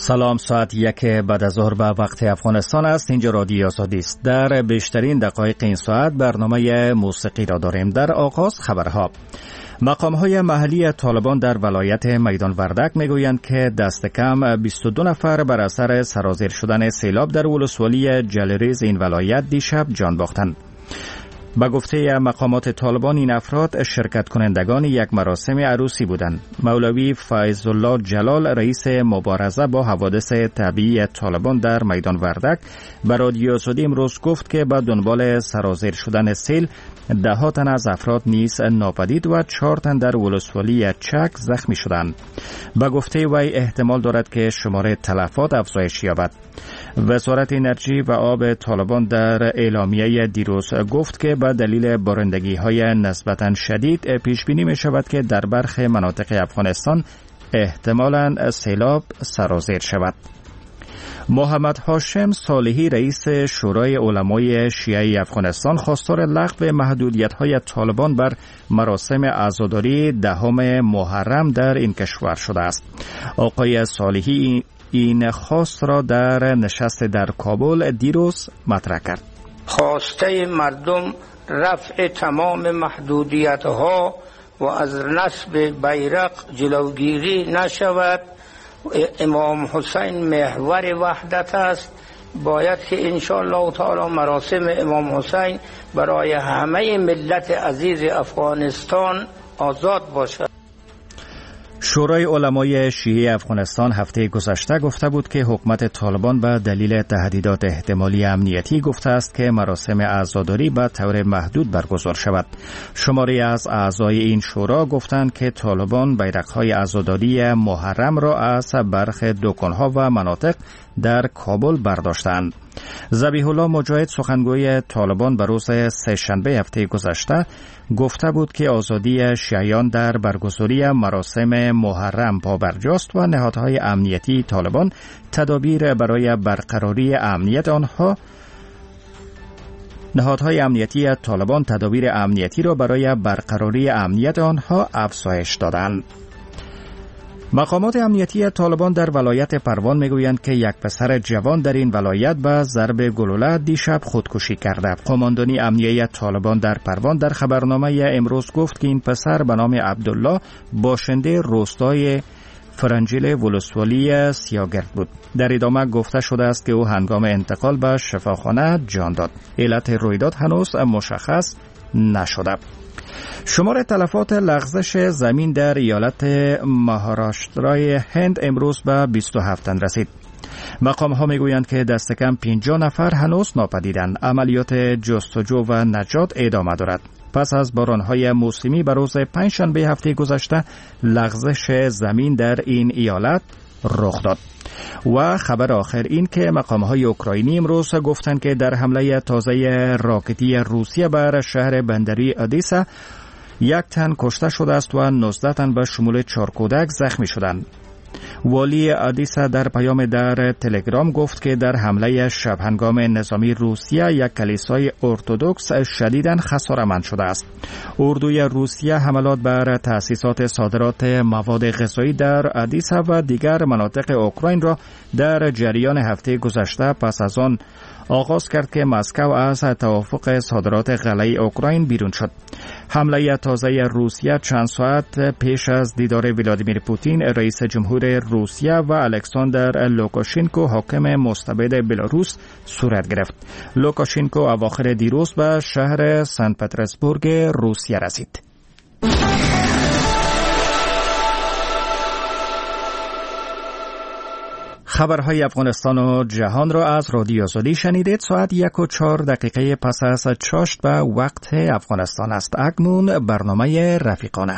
سلام، ساعت 1 بعد از ظهر به وقت افغانستان است. اینجا رادیو آزادی است. در بیشترین دقایق این ساعت برنامه موسیقی را داریم. در آغاز خبرها. مقام‌های محلی طالبان در ولایت میدان وردک میگویند که دست کم 22 نفر بر اثر سرازیر شدن سیلاب در ولسوالی جلریز این ولایت دیشب جان باختند. به گفته مقامات طالبان این افراد شرکت کنندگان یک مراسم عروسی بودند. مولوی فیض الله جلال رئیس مبارزه با حوادث طبیعی طالبان در میدان وردک به رادیو آزادی امروز گفت که به دنبال سرازیر شدن سیل 10 تن از افراد نیز ناپدید و 4 تن در ولسوالی چک زخمی شدند. به گفته وی احتمال دارد که شماره تلفات افزایش یابد. وزارت انرژی و آب طالبان در اعلامیه دیروز گفت که به دلیل بارندگی‌های نسبتاً شدید پیش بینی می شود که در برخی مناطق افغانستان احتمالاً سیلاب سرازیر شود. محمد هاشم صالحی رئیس شورای علمای شیعه افغانستان خواستار لغو محدودیت‌های طالبان بر مراسم عزاداری 10 محرم در این کشور شده است. آقای صالحی این خواست را در نشست در کابل دیروز مطرح کرد. خواسته مردم رفع تمام محدودیت‌ها و از نصب بیرق جلوگیری نشود. امام حسین محور وحدت است. باید که انشاءالله تعالی مراسم امام حسین برای همه ملت عزیز افغانستان آزاد باشد. شورای علمای شیعه افغانستان هفته گذشته گفته بود که حکومت طالبان به دلیل تهدیدات احتمالی امنیتی گفته است که مراسم عزاداری به طور محدود برگزار شود. شماری از اعضای این شورا گفتند که طالبان بیرق‌های عزاداری محرم را از برخی دکان‌ها و مناطق در کابل برداشتند. ذبیح الله مجاهد سخنگوی طالبان به روز سه‌شنبه هفته گذشته گفته بود که آزادی شیعیان در برگزاری مراسم محرم پابرجاست و نهادهای امنیتی طالبان تدابیر برای برقراری امنیت آنها تدابیر امنیتی را برای برقراری امنیت آنها افزایش دادند. مقامات امنیتی طالبان در ولایت پروان میگویند که یک پسر جوان در این ولایت به ضرب گلوله دیشب خودکشی کرده. قماندانی امنیتی طالبان در پروان در خبرنامه امروز گفت که این پسر به نام عبدالله باشنده روستای فرنجیل ولسوالی سیاگرد بود. در ادامه گفته شده است که او هنگام انتقال به شفاخانه جان داد. علت رویداد هنوز مشخص نشده. شمار تلفات لغزش زمین در ایالت مهاراشترای هند امروز به 27 تن رسید. مقام ها میگویند که دست کم 50 نفر هنوز ناپدیدند. عملیات جستجو و نجات ادامه دارد. پس از بارانهای موسمی به روز پنجشنبه هفته گذشته لغزش زمین در این ایالت رخ داد. و خبر آخر این که مقام‌های اوکراینی امروز گفتند که در حمله تازه راکتی روسیه بر شهر بندری ادیسا 1 تن کشته شده است و 19 تن به شمول 4 کودک زخمی شدند. والی ادیسا در پیام در تلگرام گفت که در حمله شب هنگام نظامی روسیه یک کلیسای ارتدوکس شدیداً خساره‌مند شده است. اردوی روسیه حملات بر تأسیسات صادرات مواد غذایی در ادیسا و دیگر مناطق اوکراین را در جریان هفته گذشته پس از آن آغاز کرد که مسکو از توافق صادرات غله اوکراین بیرون شد. حمله تازه روسیه چند ساعت پیش از دیدار ولادیمیر پوتین رئیس جمهور روسیه و الکساندر لوکاشنکو حاکم مستبد بلاروس صورت گرفت. لوکاشنکو اواخر دیروز به شهر سن پترزبورگ روسیه رسید. خبرهای افغانستان و جهان را از رادیو آزادی شنیدید. ساعت 1:04 پس از چاشت به وقت افغانستان است. اکنون برنامه رفیقانه.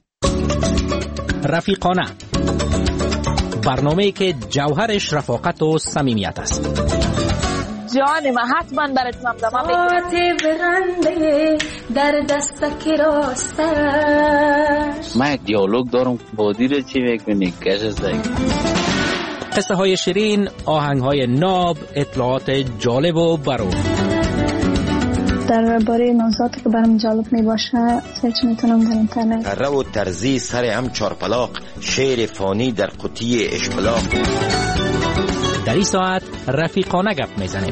برنامه‌ای که جوهرش رفاقت و صمیمیت است. جان ما حتما برات زمزمه میکنم. در دست راستش من یک دیالوگ دارم با دیر چی میکنی قصه های شیرین، آهنگ های ناب، اطلاعات جالب و برو. درباره موضوعاتی که برام جالب می باشه سرچ میتونم در اینترنت. اره و ترزی سر هم چارپلاق، شعر فانی در قطی اشپلاق. در این ساعت رفیقانه گپ میزنیم.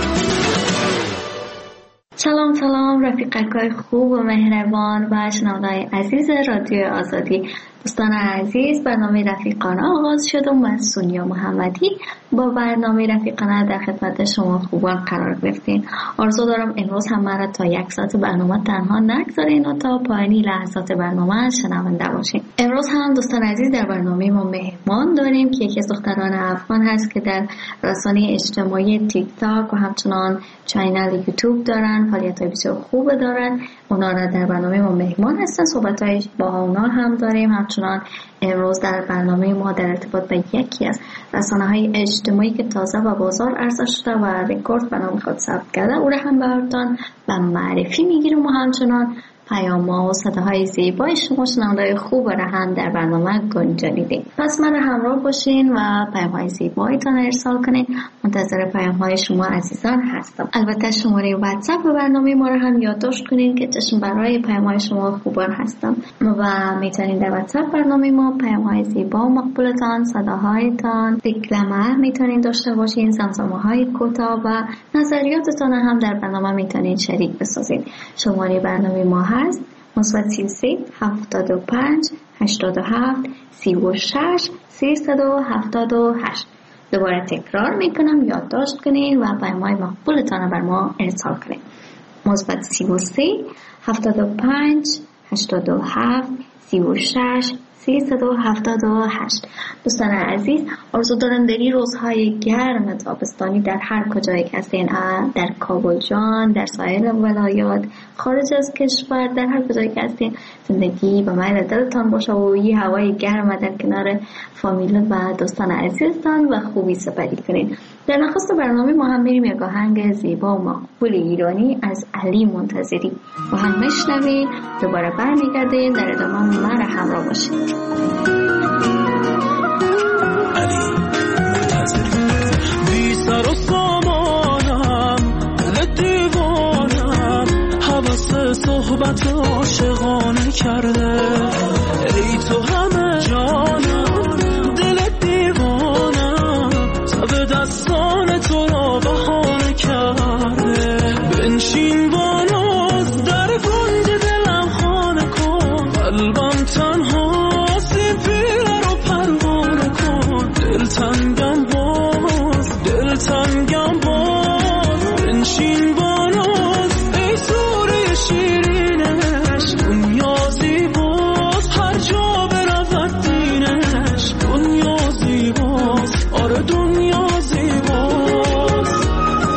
سلام رفیقای خوب و مهربان و شنونده‌های عزیز رادیو آزادی. دوستان عزیز، برنامه رفیقانه آغاز شد و من سونیا محمدی با برنامه رفیقانه در خدمت شما خوبان قرار گرفتیم. آرزو دارم امروز هم مرا تا 1 ساعت برنامه تنها نگذارین و تا پایانی لحظات برنامه شنونده باشین. امروز هم دوستان عزیز در برنامه ما مهمان داریم که یکی از دختران افغان هست که در رسانه اجتماعی تیک تاک و همچنان چینل یوتیوب دارن، فعالیت‌های بسیار خوب دارن. اونا را در برنامه ما مهمان هستن، صحبت‌های با اونا هم داریم. همچنان امروز در برنامه ما در ارتباط با یکی از رسانه‌های اجتماعی که تازه و بازار عرضه شده و رکورد به نام خود ثبت کرده، او را هم براتون به معرفی میگیریم و همچنان پیام‌ها و صداهای زیبای شما شنونده‌های خوب را هم در برنامه گنجانیدیم. پس من همراه باشین و پیام‌های زیبایتان ارسال کنین. منتظر پیام‌های شما عزیزان هستم. البته شماره واتساپ برنامه ما را هم یادداشت کنین که چشم برای پیام‌های شما خوبان هستم و میتونین در واتساپ برنامه ما پیام‌های زیبا و مقبولتان، صداهایتان، دکلمه میتونین داشته باشین، زمزمه‌های کوتاه و نظریاتتان هم در برنامه میتونین شریک بسازین. شماره برنامه ما هست +33 75 87 36 378. دوباره تکرار میکنم، یادداشت کنین و پیام‌های مقبولتان بر ما ارسال کنین. +33 75 87 36 378. دوستان عزیز، آرزو دارم در این روزهای گرم تابستانی در هر کجایی که هستین، در کابل جان، در سایر ولایات، خارج از کشور، در هر کجایی که هستین، زندگی به میل دلتان باشه و این هوای گرم در کنار فامیل و دوستان عزیزتان و خوبی سپری کنین. در نخست برنامه ما هم میریم یک آهنگ زیبا و مقبول ایرانی از علی منتظری و هم میشنویم. دوباره برمیگردیم، در ادامه من همراه باشید. بی سر و سامانم، دل دیوانم، حوث صحبت عاشقانه کرده. ای تو همه جانم، دل دیوانم، تب دستان تو را بهانه کرده. بنشین با ناز در گنج دلم خانه کن، قلبم تنها سیفیره رو پروانه کن. دلتنگم باز، بنشین با ناز ای سوره شیرینش. دنیا زیباست هر جا برود دینش. دنیا زیباست، آره دنیا زیباست.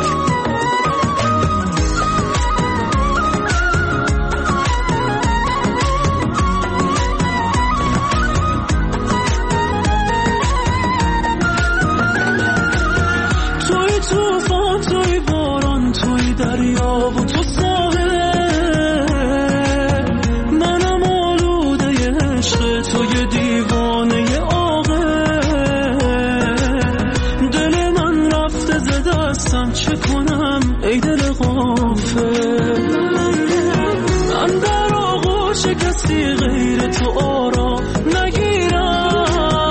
توی توفان، توی باران، توی دریا و تو ساحل، منم آلوده عشق، توی دیوانه عاقل. دل من رفته ز دستم، چه کنم ای دل غافل. من در آغوش کسی غیر تو آرام نگیرم.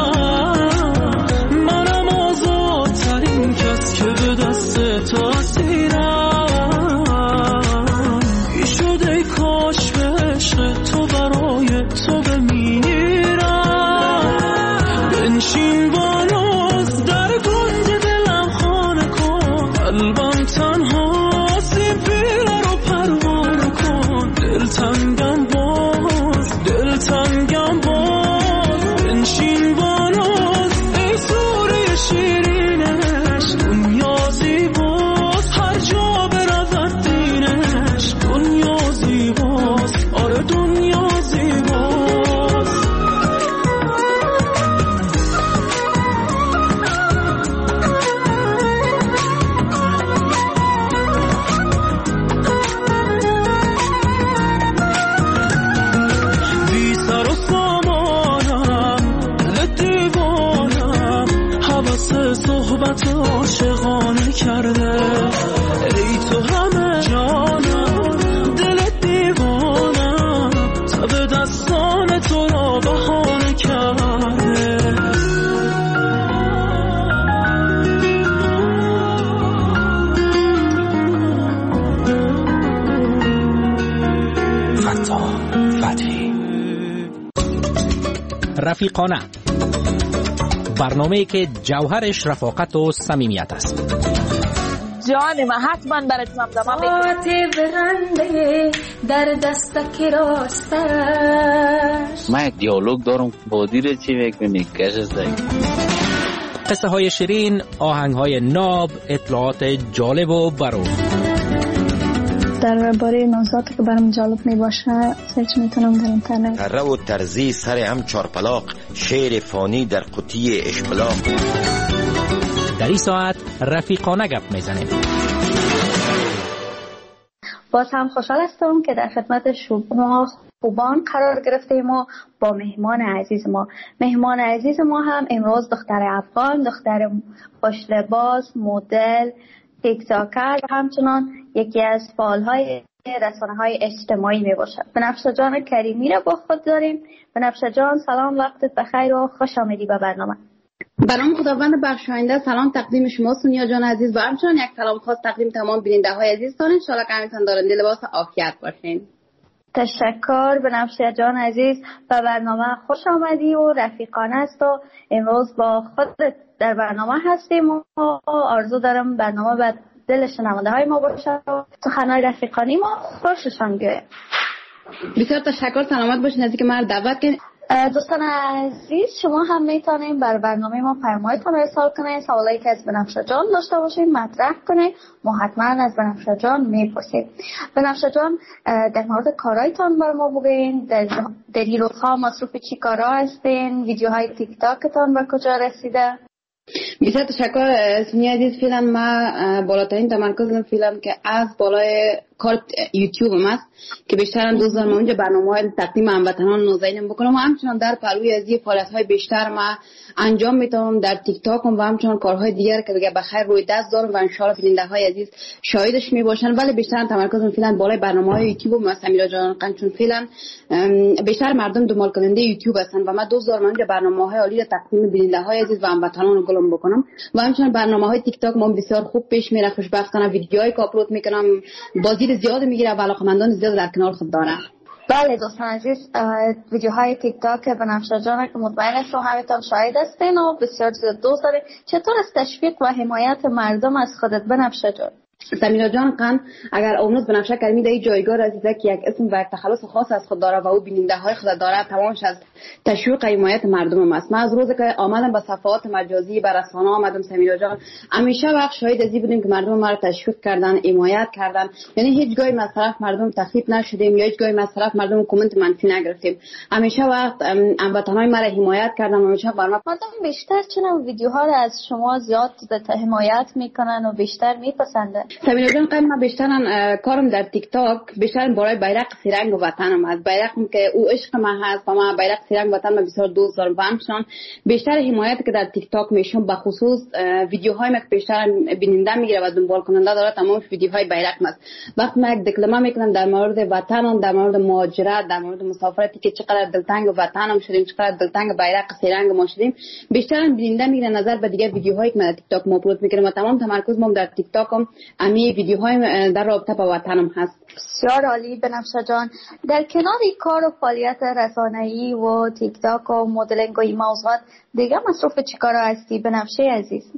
منم آزادترین کس که به دست تو اسیرم. ای شد ای کاش به عشق تو برای تو بمیرم. بنشین با ناز در گنج دلم خانه کن، قلبم تنها سیفیره رو پروانه کن. دلتنگم باز، بنشین با ناز ای سوره شیرینش. دنیا زیباست هر جا برود دینش. دنیا زیباست، آره دنیا زیباست. فتاح فتحی. رفیقانه، برنامه‌ای که جوهرش رفاقت و صمیمیت است. جان من حتما برات زمزمه برنده در دستک راستش. من یک دیالوگ دارم با دیر چی میکنی کشسته. قصه های شیرین، آهنگ های ناب، اطلاعات جالب و برو. درباره موضوعاتی که برام جالب می باشه سرچ میتونم در اینترنت. تره و ترزی سر هم چارپلاق، شعر فانی در قطی اشبلاق. در این ساعت رفیقانه گپ میزنیم. باز هم خوشحال هستم که در خدمت شما خوبان قرار گرفتیم و با مهمان عزیز ما. مهمان عزیز ما هم امروز دختر افغان، دختر خوش لباس، مدل، تیک تاکر و همچنان یکی از فعالهای رسانه‌های اجتماعی می باشد. بنفشه جان کریمی را با خود داریم. بنفشه جان سلام، وقتت بخیر و خوش آمدی به برنامه. برام خداوند بخشاینده سلام تقدیم شما سونیا جان عزیز و همچنان یک سلام خاص تقدیم تمام بیننده های عزیزتان. ان شاءالله که همیشه دارنده لباس عافیت باشین. تشکر بنفشه جان عزیز، به برنامه خوش آمدی و رفیقانه است و امروز با خودت در برنامه هستیم و آرزو دارم برنامه به دل شنونده های ما باشه و سخنهای رفیقانی ما خوششان بیاید. بسیار تشکر، سلامت باشین. از اینکه ما دعوت کردین. دوستان عزیز، شما هم میتونید بر برنامه ما پیام‌هایتان را ارسال کنید، سوالایی که از بنفشه جان داشته باشید مطرح کنید، ما حتما از بنفشه جان میپرسید. بنفشه جان در مورد کارهایتان بر ما بگوین، در این روزها مصروف چی کارها هستین؟ ویدیوهای تیک تاکتان به کجا رسیده؟ بسیار تشکر سونیا عزیز. فعلا ما بالاترین تمرکزم فعلا که از بالای کار یوتیوب است که بیشتر دوست دارم اونجا برنامه‌های تقدیم هموطنان نازنینم بکنم و همچنان در پلوی از این فعالیت‌های بیشتر ما انجام میدم در تیک تاک و همچنان کارهای دیگر که دیگه بخیر روی دست دارم و ان شاء الله بیننده‌های عزیز شاهدش میباشن. ولی بیشتر تمرکزم فعلا بالای برنامه‌های یوتیوب و سمیرا جان قنچون. فعلا بیشتر مردم دنبال کننده یوتیوب هستن و ما دوست دارم اونجا برنامه‌های عالی تقدیم بیننده‌های عزیز و هموطنان گلم بکنم و همچنان برنامه‌های تیک تاک ما بسیار خوب پیش میره. خوشبختانه ویدیوهایی که آپلود میکنم بازدید زیاد میگیره و علاقه‌مندان زیاد در کنار خود دارم. بله دوستان عزیز، ویدیوهای تیک تاک بنفشه جان که مطمئن هستم همتون شاهد هستین و بسیار زیاد دوست دارین. چطور از تشویق و حمایت مردم از خودت بنفشه جان؟ سمیرا جان قن اگر امروز بنفشه کریمی در جایگاه رسیده که یک اسم و یک تخلص خاص از خود داره و او بیننده های خود داره، تمامش از تشویق حمایت مردم است. من از روزی که آمدم به صفحات مجازی بر رسانه آمدم سمیرا جان، همیشه وقت شاهد ازی بودیم که مردم ما را تشویق کردن، حمایت کردن. یعنی هیچ گاهی از طرف مردم تخریب نشدیم یا هیچ گاهی از طرف مردم کامنت منفی نگرفتیم. همیشه وقت هموطنای ما را حمایت کردن و همیشه بر ما مردم بیشتر چنین ویدیوها را از شما زیاد حمایت میکنن و بیشتر میپسندن. سمیرا جان قبل من بیشتر کارم در تیک تاک بیشتر برای بیرق سرنگ وطنم است. بیرقم که او عشق من هست و من بیرق سرنگ وطن من بسیار دوست دارم و همچنان بیشتر حمایت که در تیک تاک میشم به خصوص ویدیوهای من که بیشتر بیننده میگیره و دنبال کننده داره تمام ویدیوهای بیرق است. وقتی من دکلمه میکنم در مورد وطنم، در مورد مهاجرت، در مورد مسافرتی که چقدر دلتنگ وطنم شدیم، چقدر دلتنگ بیرق سرنگ ما شدیم، بیشتر بیننده میگیره نظر به دیگه ویدیوهایی که من در تیک تاک آپلود میکنم و تمام تمرکزم در تیک تاکم امی ویدیوهای در رابطه با وطنم هست. بسیار عالی بنفشه جان. در کنار این کار و فعالیت رسانه‌ای و تیک تاک و مدلینگ و این موضوعات دیگه مصروف چی کارا هستی بنفشه عزیز؟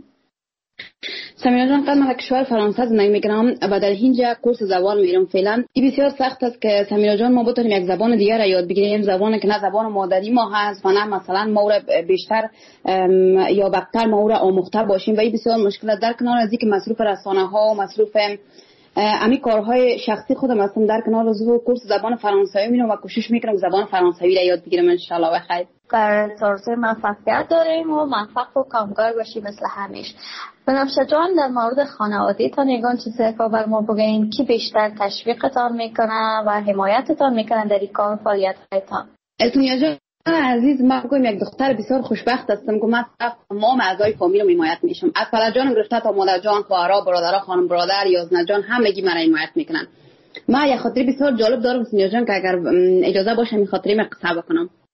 سمیرا جان قبل من کشور فرانسه زندگی میکنم و در اینجا کورس زبان میرم. فعلا این بسیار سخت است که سمیرا جان ما بتونیم یک زبان دیگر را یاد بگیریم، زبانی که نه زبان مادری ما هست و نه مثلا ما را بیشتر یا بدتر ما را آموخته باشیم و این بسیار مشکل است. در کنار از اینکه مصروف رسانه ها و مصروف امی کارهای شخصی خودم هستم، در کنار از کورس زبان فرانسوی میرم و کوشش میکنم زبان فرانسوی را یاد بگیرم. ان شاء الله بخیر. در طرز موفقیت داریم و موفق و کامگار باشی مثل همیشه. بنفشه جان در مورد خانواده‌تان یگان چیزی که بر ما بگین کی بیشتر تشویقتان میکنه و حمایتتان میکنه در این کار فعالیت‌هایتان؟ سونیا جان عزیز، من بگم یک دختر بسیار خوشبخت هستم که من تمام اعضای فامیلم حمایت میشم. از پدر جانم گرفته تا مادر جان، خواهرها، برادرها، خانم برادر، یازنه جان همگی من حمایت میکنن. من یک خاطره بسیار جالب دارم سونیا جان که اگر اجازه باشه می خاطره من قصه بکنم.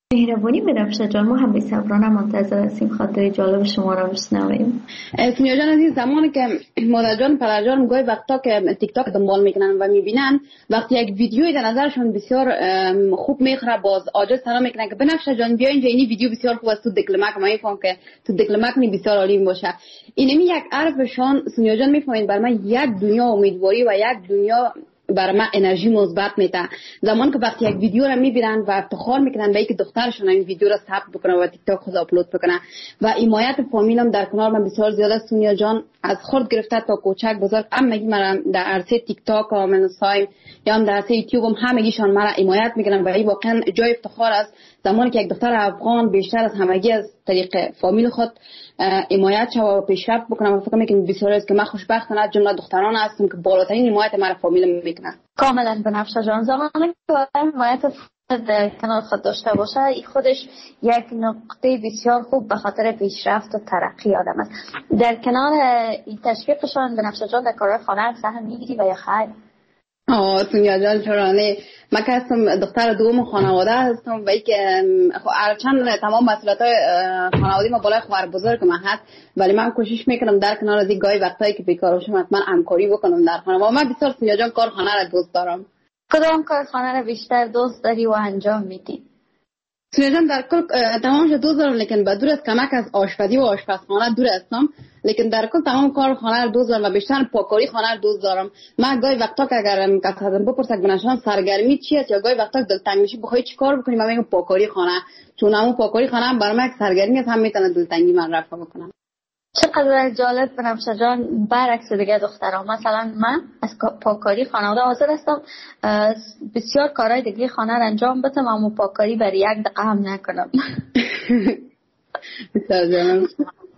مهربانی بنفشه جان، ما هم بی صبرانه منتظر هستیم خاطر جالب شما را بشنویم. سونیا جان عزیز، زمانی که مادر جان پدر جان گاهی وقتا که تیک تاک دنبال میکنن و میبینن وقتی یک ویدیوی در نظرشون بسیار خوب میخوره، باز عاجز سلام میکنن که بنفشه جان بیا اینجا، این ویدیو بسیار خوب است، تو دکلمک ما میفهم که تو دکلمک نی بسیار عالی باشه. اینمی یک عرفشان سونیا جان میفهمید بر من یک دنیا امیدواری و یک دنیا برای من انرژی مثبت میده. زمان که وقتی یک ویدیو رو میبینن و افتخار میکنن به اینکه دخترشون این ویدیو رو ثبت بکنه و تیک تاک خود آپلود بکنه و حمایت فامیلم در کنار من بسیار زیاد است. سونیا جان از خرد گرفته تا کوچک بزرگ همگی من در عرصه تیک تاک و منصایم یا هم در عرصه یوتیوب هم همگیشان من حمایت میکنن و این واقعا جای افتخار است. زمانی که یک دختر افغان بیشتر از همگی از طریق فامیل خود حمایت شود و پیشرفت بکنم و فکر میکنم بسیار است که من خوشبختم از جمله دختران هستم که بالاترین حمایت مرا فامیل میکنه. کاملا بنفشه جان، زمانی که حمایت در کنار خود داشته باشه این خودش یک نقطه بسیار خوب به خاطر پیشرفت و ترقی آدم است. در کنار این تشویقشان بنفشه جان در کار خانه سهم میگیری و یا خیر؟ سونیا جان چرا نه، من که هستم دختر دوم خانواده هستم و اینکه هرچند تمام مسئولیت‌های خانوادگی ما بالای خواهر بزرگ من هست، ولی من کوشش میکنم در کنار از این گاهی وقتایی که بیکار باشم حتما همکاری بکنم در خانه. و من بسیار سونیا جان کارخانه را دوست دارم. کدام کارخانه را بیشتر دوست داری و انجام میدی؟ سونیا جان در کل تمامش دوست دارم، لیکن به دور از کمک از آشپزی و آشپزخانه دور هستم، لیکن در کل تمام کار خانه رو دوست دارم و بیشتر پاکاری خانه رو دوست دارم. من گاهی وقتا که اگر کسادم بپرسه بنشان سرگرمی چی است یا گاهی وقتا دلتنگ میشی بخوای چیکار بکنی، من میگم پاکاری خانه، چون همون پاکاری خانه هم برام یک سرگرمی است، هم میتونه دلتنگی من رفع بکنم. چقدر جالب بنفشه جان، برعکس دیگه دخترها. مثلا من از پاکاری خانواده حاضر هستم بسیار کارهای دیگه خانه رو انجام بدم اما پاکاری برای یک دقیقه هم نکنم. بسیار جالب.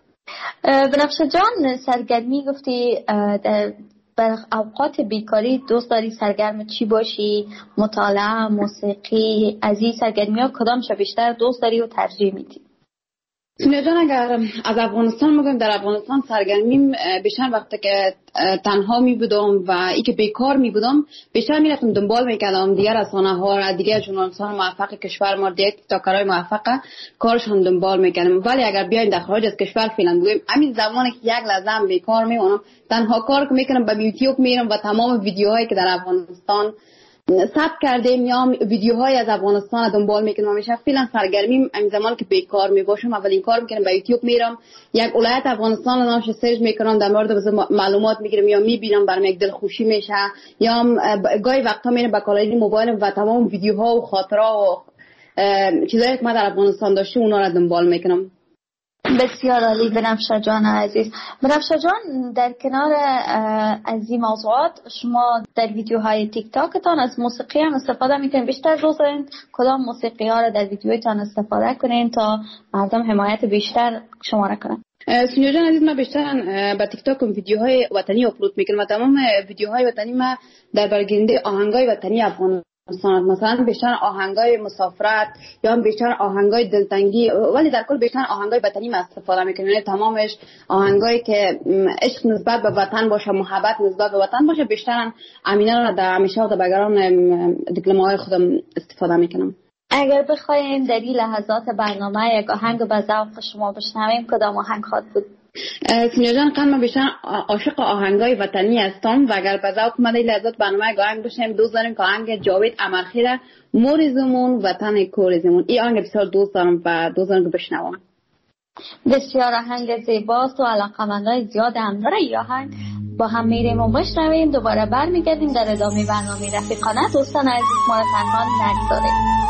بنفشه جان سرگرمی گفتی بر اوقات بیکاری دوست داری سرگرم چی باشی؟ مطالعه، موسیقی، از این سرگرمی ها کدامش بیشتر دوست داری و ترجیح میدی؟ سونیا جان اگر از افغانستان میگم، در افغانستان سرگرمیم بیشتر وقتی که تنها می بودم و ای که بیکار می بودم بیشتر میرفتم دنبال میکردم دیگر رسانه ها را، دیگر ژورنالیستان موفق کشور ما، دیگر تیکتاکرای موفق کارشون دنبال میکردم. ولی اگر بیایم در خارج از کشور فعلا بگویم همین زمانی که یک لحظه بیکار میمونم تنها کار که میکنم به یوتیوب میرم و تمام ویدیوهایی که در افغانستان ثبت کردیم یا ویدیوهای از افغانستان دنبال میکنم. همیشه فعلا سرگرمیم همین زمان که بیکار میباشم اولین کار میکنم به یوتیوب میرم یک ولایت افغانستان رو نامش سرچ میکنم، در مورد معلومات میگیرم یا میبینم برام یک دلخوشی میشه، یا گاهی وقتا میرم به کالای موبایلم و تمام ویدیوها و خاطرات و چیزایی که ما در افغانستان داشتیم اونا رو دنبال میکنم. بسیار عالی بنفشه جان عزیز. بنفشه جان در کنار از این موضوعات شما در ویدیوهای تیک تاکتان از موسیقی هم استفاده میکنین؟ بیشتر دوست دارین کدام موسیقی ها را در ویدیویتان استفاده کنین تا مردم حمایت بیشتر شما را کنن؟ سونیا جان عزیز، من بیشتر با تیک تاک ویدیوهای وطنی آپلود میکنم و تمام ویدیوهای وطنی ما در برگیرنده آهنگای وطنی افغان مثلا بیشتر آهنگای مسافرت یا بیشتر آهنگای دلتنگی، ولی در کل بیشتر آهنگای وطنی ما استفاده میکنیم. تمامش آهنگایی که عشق نسبت به وطن باشه، محبت نسبت به وطن باشه، بیشتر امینا رو در همیشه و در بگران دیپلم‌های خودم استفاده میکنم. اگر بخوایم در این لحظات برنامه یک آهنگ به ذوق شما بشنویم کدام آهنگ خواهد بود؟ سونیا جان من بیشتر عاشق آهنگای وطنی هستم و اگر به ذوق من این لحظات برنامه آهنگ بشنویم دوست دارم که آهنگ جاوید امرخیل مور زمون وطن کور زمون، این آهنگ بسیار دوست دارم و دوست دارم که بشنوم. بسیار آهنگ زیباست و علاقه‌مندای زیاد هم داره. این آهنگ با هم میریم و بشنویم، دوباره برمیگردیم در ادامه برنامه رفیقانه. دوستان عزیز ما را تنها نگذارید.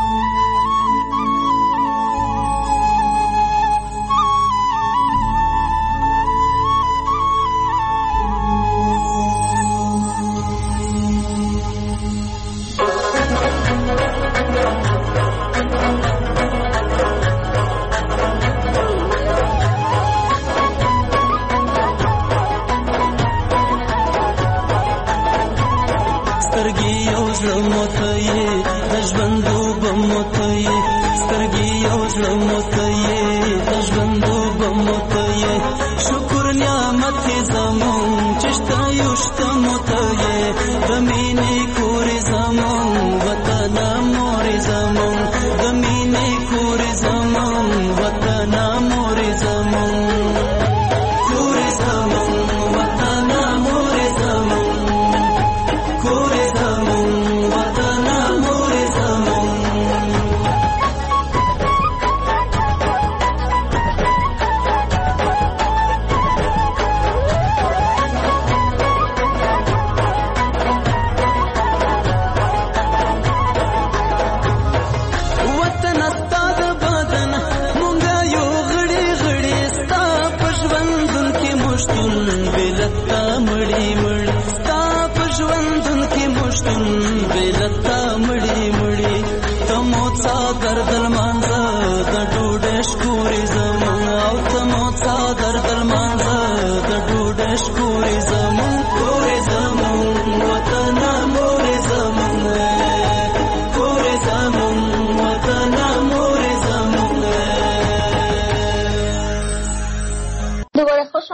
Zamon, vatan amor zamon, zamine kur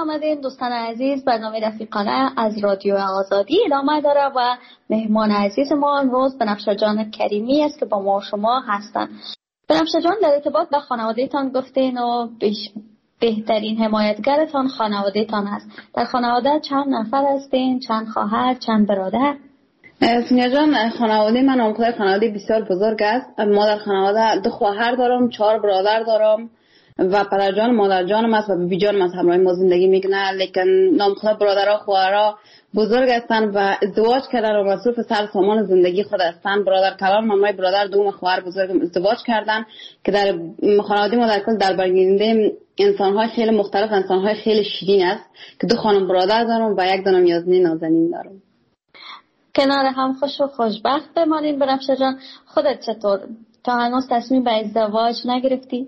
آمدین دوستان عزیز. برنامه رفیقانه از رادیو آزادی ادامه داره و مهمان عزیز ما امروز بنفشه جان کریمی است که با ما شما هستن. بنفشه جان، در ارتباط به خانوادهتان گفتین و بهترین حمایتگرتان خانوادهتان هست. در خانواده چند نفر هستین؟ چند خواهر، چند برادر؟ سونیا جان، خانواده من عمقای خانواده بسیار بزرگ است. ما در خانواده 2 خواهر دارم، 4 برادر دارم و پدرجان مادرجانم است و بیبی جانم از همراه ما زندگی میکنه. لیکن نام خدا برادرها خواهرها بزرگ هستند و ازدواج کردن و مصروف سر سامان زندگی خود هستند. برادر کلان مامای برادر دوم خواهر بزرگم ازدواج کردن که در خانواده ما در کل در برگیرنده انسان‌های خیلی مختلف، انسان‌های خیلی شیرین است که 2 خانم برادر دارم و 1 دانم یازنی نازنین دارم. کنار هم خوش و خوشبخت بمانین. بنفشه جان، خودت چطور؟ تا هنوز تصمیم به ازدواج نگرفتی؟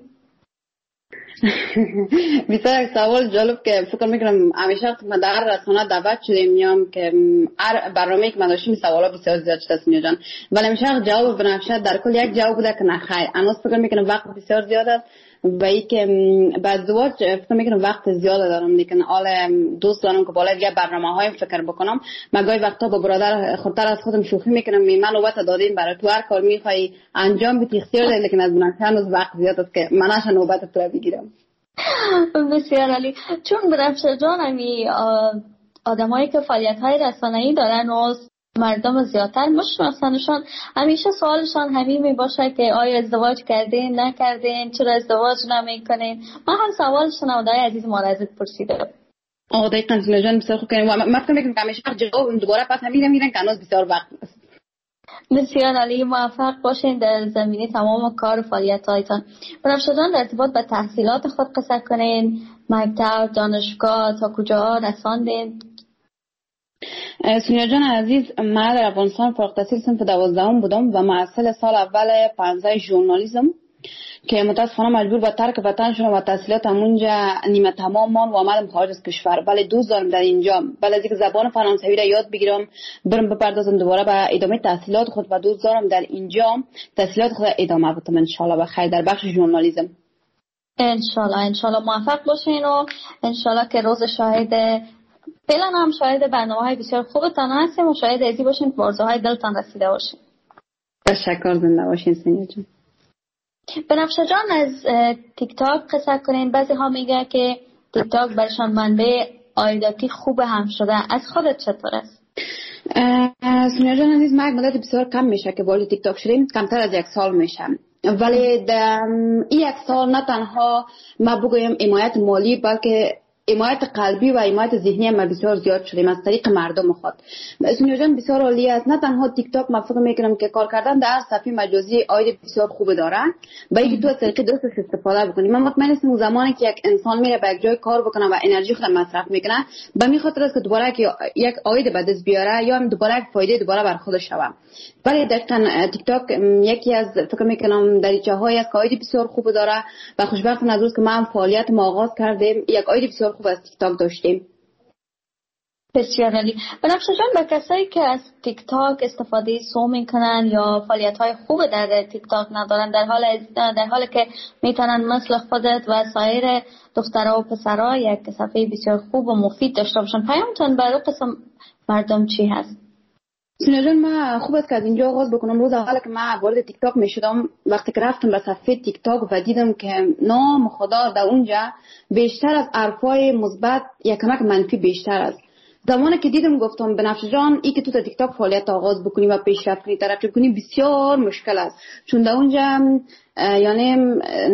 بسیار یک سوال جالب که فکر میکنم همیشه وقتی من در رسانه دعوت شدیم میام که برنامه که من داشتیم سوالا بسیار زیاد شده سونیا جان، ولی همیشه جواب بنفشه در کل یک جواب بوده که نه خیر. هنوز فکر میکنم وقت بسیار زیاد است و ای که به ازدواج فکر میکنم وقت زیاد دارم. لیکن حال دوست دارم که بالا دیگه برنامه‌های فکر بکنم. من گاهی وقتا با برادر خودتر از خودم شوخی میکنم، من نوبت دادیم برای تو هر کار میخوای انجام بدی اختیار داری، لیکن از من هنوز وقت زیاد است که مناش نوبت تو بگیرم. بسیار عالی. چون بنفشه جان همی آدمایی که فعالیت‌های رسانه‌ای دارن و مردم زیادتر میشناسنشان، همیشه سوالشان همین میباشه که آیا ازدواج کردین نکردین، چرا ازدواج نمیکنین. من هم سوال شنونده‌های عزیز ما را ازت پرسیدم. دقیقاً سونیا جان بسیار خوب کردین. من فکر می‌کنم همیشه جواب دوباره پس میگیرن که هنوز بسیار وقت است. بسیار عالی. موفق باشین در زمینه تمام کار و فعالیت‌هایتان. بنفشه جان، در ارتباط به تحصیلات خود قصه کنین. مکتب، دانشگاه تا کجا رساندین؟ سونیا جان عزیز، من در افغانستان فارغ التحصیل صنف 12 بودم و محصل سال اول 15 ژورنالیسم که متاسفانه مجبور به ترک وطن شدم و تحصیلاتم اونجا نیمه تمام ماند و آمدم خارج از کشور. ولی دوست دارم در اینجا بل از اینکه زبان فرانسوی را یاد بگیرم برم بپردازم دوباره به ادامه تحصیلات خود و دوست دارم در اینجا تحصیلات خود ادامه بدم ان شاء الله بخیر در بخش ژورنالیسم. ان شاء الله موفق باشین و ان شاء الله که روز شاهد فعلا هم شاهد برنامه‌های بسیار خوبتان هستیم و شاهد ازی باشین که آرزوهای دلتان رسیده باشین. تشکر، زنده باشین سونیا جان. بنفشه جان، از تیک تاک قصه کنین. بعضی ها میگه که تیک تاک برشان منبع عایداتی خوب هم شده. از خودت چطور است؟ سونیا جان عزیز، من مدت بسیار کم میشه که وارد تیک تاک شدیم، کمتر از 1 سال میشه. ولی در این 1 سال نه تنها ما بگویم حمایت مالی بلکه حمایت قلبی و حمایت ذهنی ما بسیار زیاد شدیم از طریق مردم خود. سونیا جان بسیار عالی است. نه تنها تیک تاک من فکر میکنم که کار کردن در صفحه مجازی عاید بسیار خوب داره و اینکه تو از طریق درستش استفاده بکنی. من مطمئن هستم زمانی که یک انسان میره به یک جای کار بکنه و انرژی خود مصرف میکنه به می خاطر است که دوباره یک عاید به دست بیاره یا هم دوباره یک فایده دوباره بر خودش شوه. ولی دقیقاً تیک تاک یکی از فکر میکنم دریچه‌هایی است که عاید بسیار خوب داره و خوشبختانه از روز که من فعالیت ما آغاز کردیم یک عاید بسیار خوب از تیک تاک داشتیم. بسیار عالی. بنفشه جان، به کسایی که از تیک تاک استفاده سو میکنن یا فعالیت‌های خوب در تیک تاک ندارن، در حالی که میتونن مثل خودت و سایر دخترها و پسرها یک صفحه بسیار خوب و مفید داشته باشن، پیامتون برای قسم مردم چی هست؟ سونیا جان، من خوب است که از اینجا آغاز بکنم. روز اول که من وارد تیک تاک میشدم، وقتی که رفتم به صفحه تیک تاک و دیدم که نام خدا در اونجا بیشتر از حرفای مثبت یا کمک منفی بیشتر است. زمانی که دیدم گفتم بنفشه جان، ای که تو تا تیک تاک فعالیت آغاز بکنی و پیشرفت کنی ترقی کنی بسیار مشکل است، چون در اونجا یعنی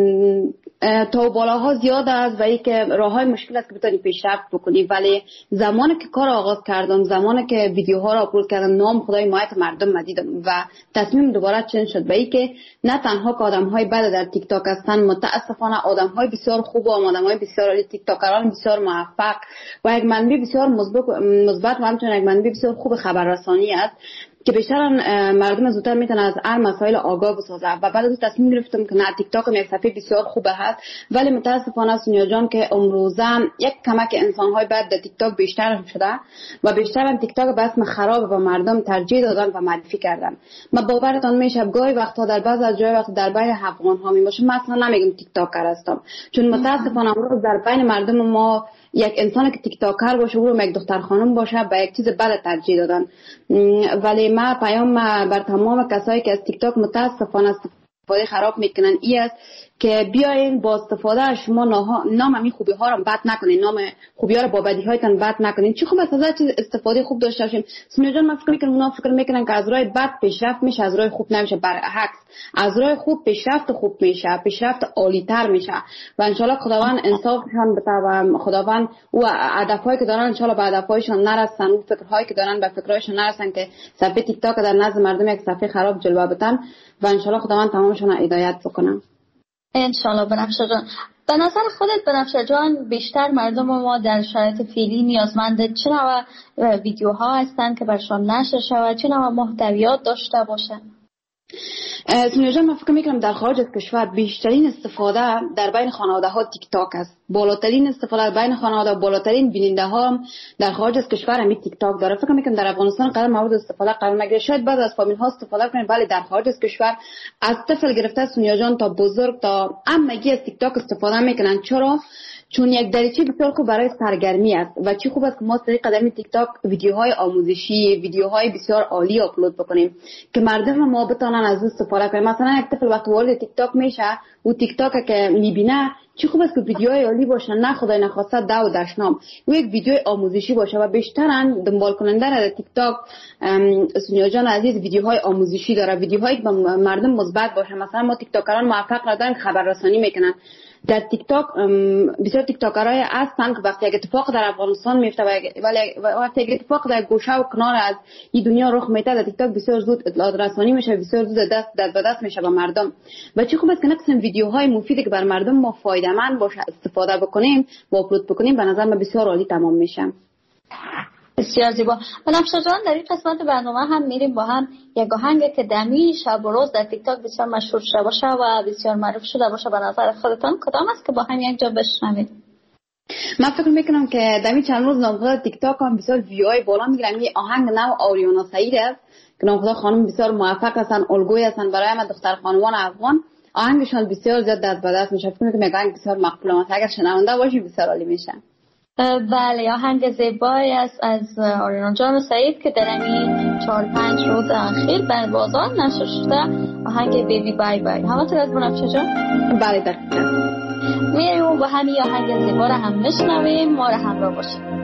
تا بالاها زیاد است و ای که راههای مشکل است که بتونی پیشرفت بکنی. ولی زمانی که کار آغاز کردم، زمانی که ویدیوها را آپلود کردم، نام خدای حمایت مردم دیدم و تصمیم دوباره چنج شد به ای که نه تنها که آدم‌های بد در تیک تاک هستند، متاسفانه آدم‌های بسیار خوب و آدم‌های بسیار تیک تاکران بسیار موفق و یک منبع بسیار مثبت و همچنین یک منبع بسیار خوب خبررسانی است که بیشتر مردم زودتر میتونن از هر مسائل آگاه بسازه. و بعد از تصمیم گرفتم که نه، تیک تاک یک صفحه بسیار خوبه هست، ولی متاسفانه سونیا جان که امروزه یک کمک انسان‌های بعد در تیک تاک بیشتر شده و بیشتر تیک تاک به اسم خراب و مردم ترجیح دادن و معرفی کردن. ما باورتان میشه گاهی وقتا در بعض از جای وقت در بین افغان‌ها میباشه، مثلا نمیگم تیک تاکر هستم، چون متاسفانه امروز در بین مردم ما یک انسان که تیک تاکر باشه او رو یک دختر خانم باشه به یک چیز بد ترجیح دادن. ولی ما پیام بر تمام کسایی که از تیک تاک متاسفانه استفاده خراب میکنن ای است که بیاین با استفاده شما نام همین خوبی ها رو بد نکنین، نام خوبی ها رو با بدی هایتان بد نکنین. چی خوب است از چیز استفاده خوب داشته باشیم. سونیا جان من فکر میکنم اونا فکر میکنن که از راه بد پیشرفت میشه، از راه خوب نمیشه. برعکس، از راه خوب پیشرفت خوب میشه، پیشرفت عالی تر میشه و ان شاء الله خداوند انصافشان بده، خداوند او هدفهایی که دارن ان شاء الله به هدفهایشان نرسن، او فکرهایی که دارن به فکرهایشان نرسن که صفحه تیک تاک در نظر مردم یک صفحه خراب جلوه بدن و ان شاء الله خداوند تمامشون هدایت بکنه. انشالله. بنفشه جان، به نظر خودت بنفشه جان بیشتر مردم ما در شرایط فعلی نیازمند چه نوع ویدیوها هستند که برشان نشر شود، چه نوع محتویات داشته باشند؟ سونیا جان من فکر میکنم در خارج از کشور بیشترین استفاده در بین خانواده ها تیک تاک است. بالاترین استفاده در بین خانواده و بالاترین بیننده ها هم در خارج از کشور همین تیک تاک داره. فکر میکنم در افغانستان قرار مورد استفاده قرار نگیره، شاید بعض از فامیل ها استفاده کنن، ولی در خارج از کشور از طفل گرفته سونیا جان تا بزرگ تا عمگی از تیک تاک استفاده میکنن. چرا؟ چون یک دریچه بسیار خوب برای سرگرمی است و چی خوب است که ما از طریق قدمی تیک تاک ویدیوهای آموزشی، ویدیوهای بسیار عالی آپلود بکنیم که مردم ما بتونن از اون استفاده کنن. مثلا یک طفل وقتی وارد تیک تاک میشه و تیک تاک که میبینه چی خوب است که ویدیوهای عالی باشه، نه خدای نخواسته دو و دشنام و یک ویدیو آموزشی باشه و بیشترن دنبال کننده در تیک تاک سونیا جان عزیز ویدیوهای آموزشی داره، ویدیوهایی که مردم مثبت باشه. مثلا ما تیک تاکران موفق را داریم خبررسانی میکنن. در تیک تاک بسیار تیک تاکرای هستن که وقتی یک اتفاق در افغانستان میفته ولی وقتی یک اتفاق در گوشه و کنار از این دنیا رخ میده در تیک تاک بسیار زود اطلاعات رسانی میشه، بسیار زود دست به دست میشه به مردم و چه خوب است که نقص ویدیوهای مفیدی که بر مردم ما فایده مند باشه استفاده بکنیم و آپلود بکنیم به نظر من بسیار عالی تمام میشه. بسیار زیبا. بنفشه جان در این قسمت برنامه هم میریم با هم یک آهنگ که دمی شب و روز در تیک تاک بسیار مشهور شده باشه و بسیار معروف شده باشه. به نظر خودتان کدام است که با هم یک جا بشنویم؟ من فکر میکنم که دمی چند روز نامزد تیک تاک هم بسیار ویوهای بالا میگیرن. این آهنگ نام آریانا سعید است که نامزد خانم بسیار موفق هستن، الگوی هستن برای ما دختر خانوان افغان. آهنگشون بسیار زیاد دست به دست میشه. فکر میکنم یک آهنگ بسیار مقبول است، اگر شنونده باشی بسیار عالی میشه. بله، آهنگ زیبایی است از آریانا جان سعید که در این 4-5 روز اخیر در بازار نشر شده، آهنگ بیبی بای بای. همونطور از بنفشه جان؟ بله دقیقاً. میریم با همین آهنگ زیبا رو هم بشنویم، ما رو همراه باشیم.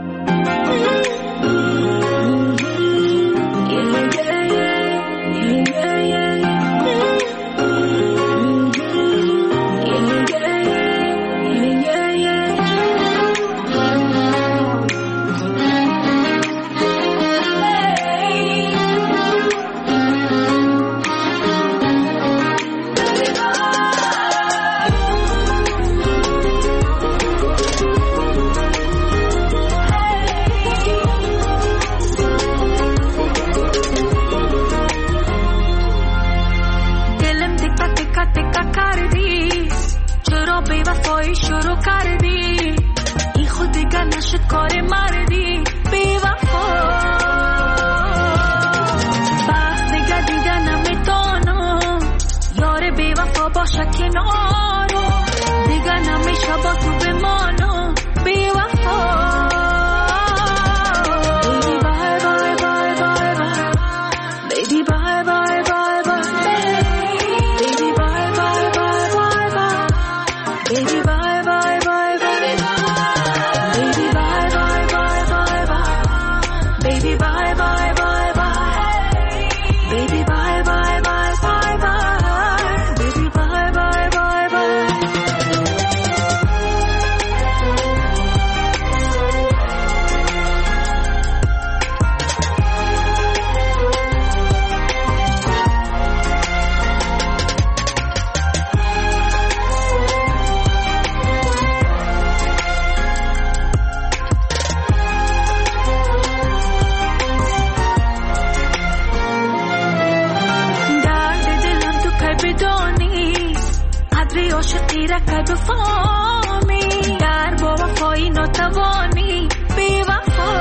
قدری عاشقی رکد و فامی در با وفایی ناتوانی بی وفا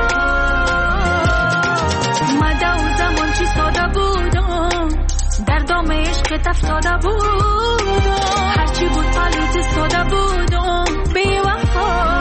مده و زمان چی ساده بودم در دام عشقت افتاده بودم هرچی بود پالیت ساده بودم بی وفا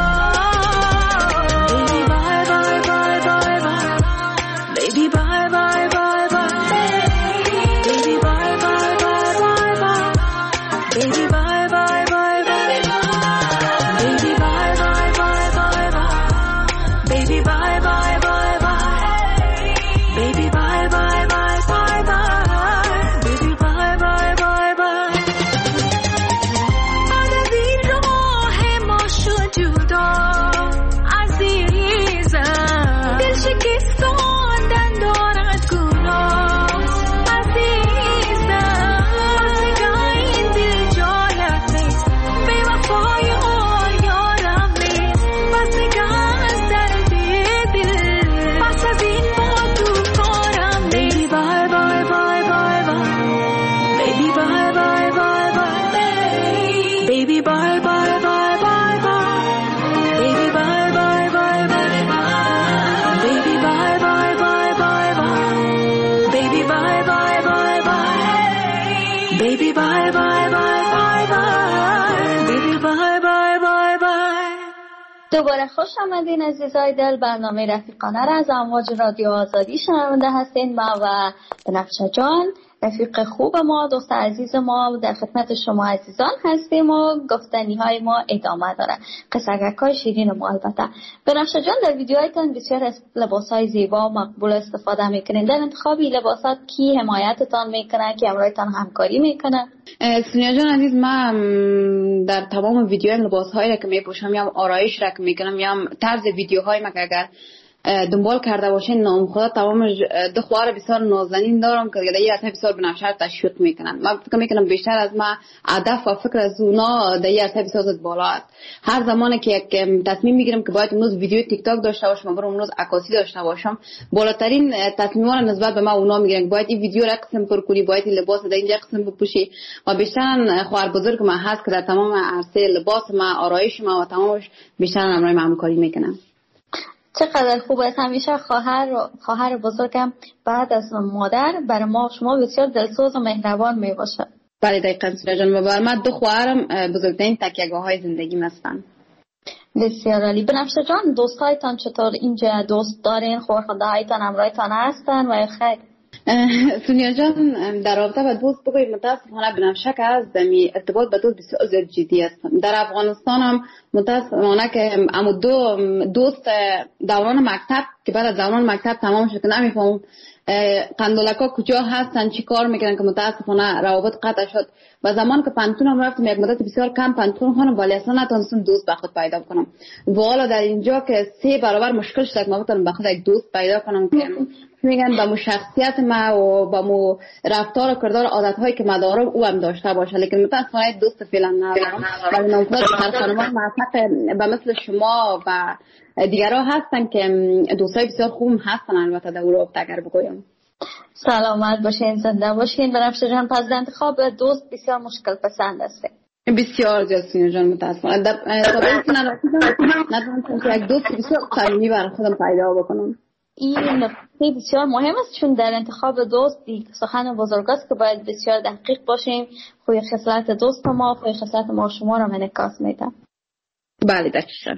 دوباره خوش آمدین عزیزای دل. برنامه رفیقانه را از امواج رادیو آزادی شنونده هستین. ما و بنفشه جان رفیق خوب ما، دوست عزیز ما، در خدمت شما عزیزان هستیم و گفتنی های ما ادامه داره، قصگک های شیرین ما. البته بنفشه جان در ویدیوهایتان بسیار از لباس های زیبا و مقبول استفاده میکنین. در انتخابی لباسات کی حمایتتان میکنه، کی همراهتان همکاری میکنه؟ سونیا جان عزیز، من در تمام ویدیوهای لباس هایی که میپوشم یا آرایش را که میکنم یا طرز ویدیوهای ما که اگر دنبال کرده باشین نام خدا تمام دو خواهر بسیار نازنین دارم که در یه عرصه بسیار بنفشه تشویق میکنن. من فکر میکنم بیشتر از ما هدف و فکر از اونا در یه عرصه بسیار بالا است. هر زمانی که یک تصمیم میگیرم که باید امروز ویدیو تیک تاک داشته باشم، برام امروز عکاسی داشته باشم، بالاترین تصمیمات رو نسبت به ما اونا میگیرن که باید این ویدیو را قسم پر کنی، باید این لباس در اینجا قسم بپوشی. و بیشتر خواهر بزرگ من هست که در تمام عرصه لباس ما، آرایش ما و تمامش بیشتر همراه من همکاری میکنن. چقدر خوب است. همیشه خواهر بزرگم بعد از مادر برای ما شما بسیار دلسوز و مهربان می باشه. بله دقیقاً سونیا جان. و برای من دو خواهرم بزرگترین تکیه‌گاه های زندگیم هستن. بسیار عالی. بنفشه جان دوستایتان چطور؟ اینجا دوست دارین؟ خواهرهایتان همراهتان هستن و خیر؟ سونیا جان در رابطه با دوست بگویم متاسفانه بنفشه که از ارتباط با دوست بسیار زیاد جدی هستم. در افغانستان هم متاسفانه که امو دو دوست دوران مکتب که بعد از دوران مکتب تمام شد که نمیفهمم قندولکا کجا هستن، چی کار میکنن که متاسفانه روابط قطع شد. و زمان که پنتونم رفتم یک مدت بسیار کم پنتون خانم ولی اصلا نتونستم دوست به خود پیدا کنم. و حالا در اینجا که 3 برابر مشکل شد که ما بتونم به خود یک دوست پیدا کنم که میگن با مو شخصیت ما و با مو رفتار و کردار عادت هایی که ما دارم او هم داشته باشه. لیکن متاسفانه دوست فعلا ندارم. ولی نامزد خانمان موفق به مثل شما و دیگرها هستن که دوستای بسیار خوب هستن. البته در اروپا اگر بگویم. سلامت باشین، زنده باشین. بنفشه جان پس در انتخاب دوست بسیار مشکل پسند هسته. بسیار زیاد سونیا جان متاسفانه در سابقه که ندونستم که یک دوست بسیار صمیمی برای خودم پیدا بکنم. این نکته بسیار مهم است چون در انتخاب دوست سخن بزرگاست که باید بسیار دقیق باشیم. خوی خصلت دوست ما، خوی خصلت ما شما را انعکاس میده. بله دقیقاً.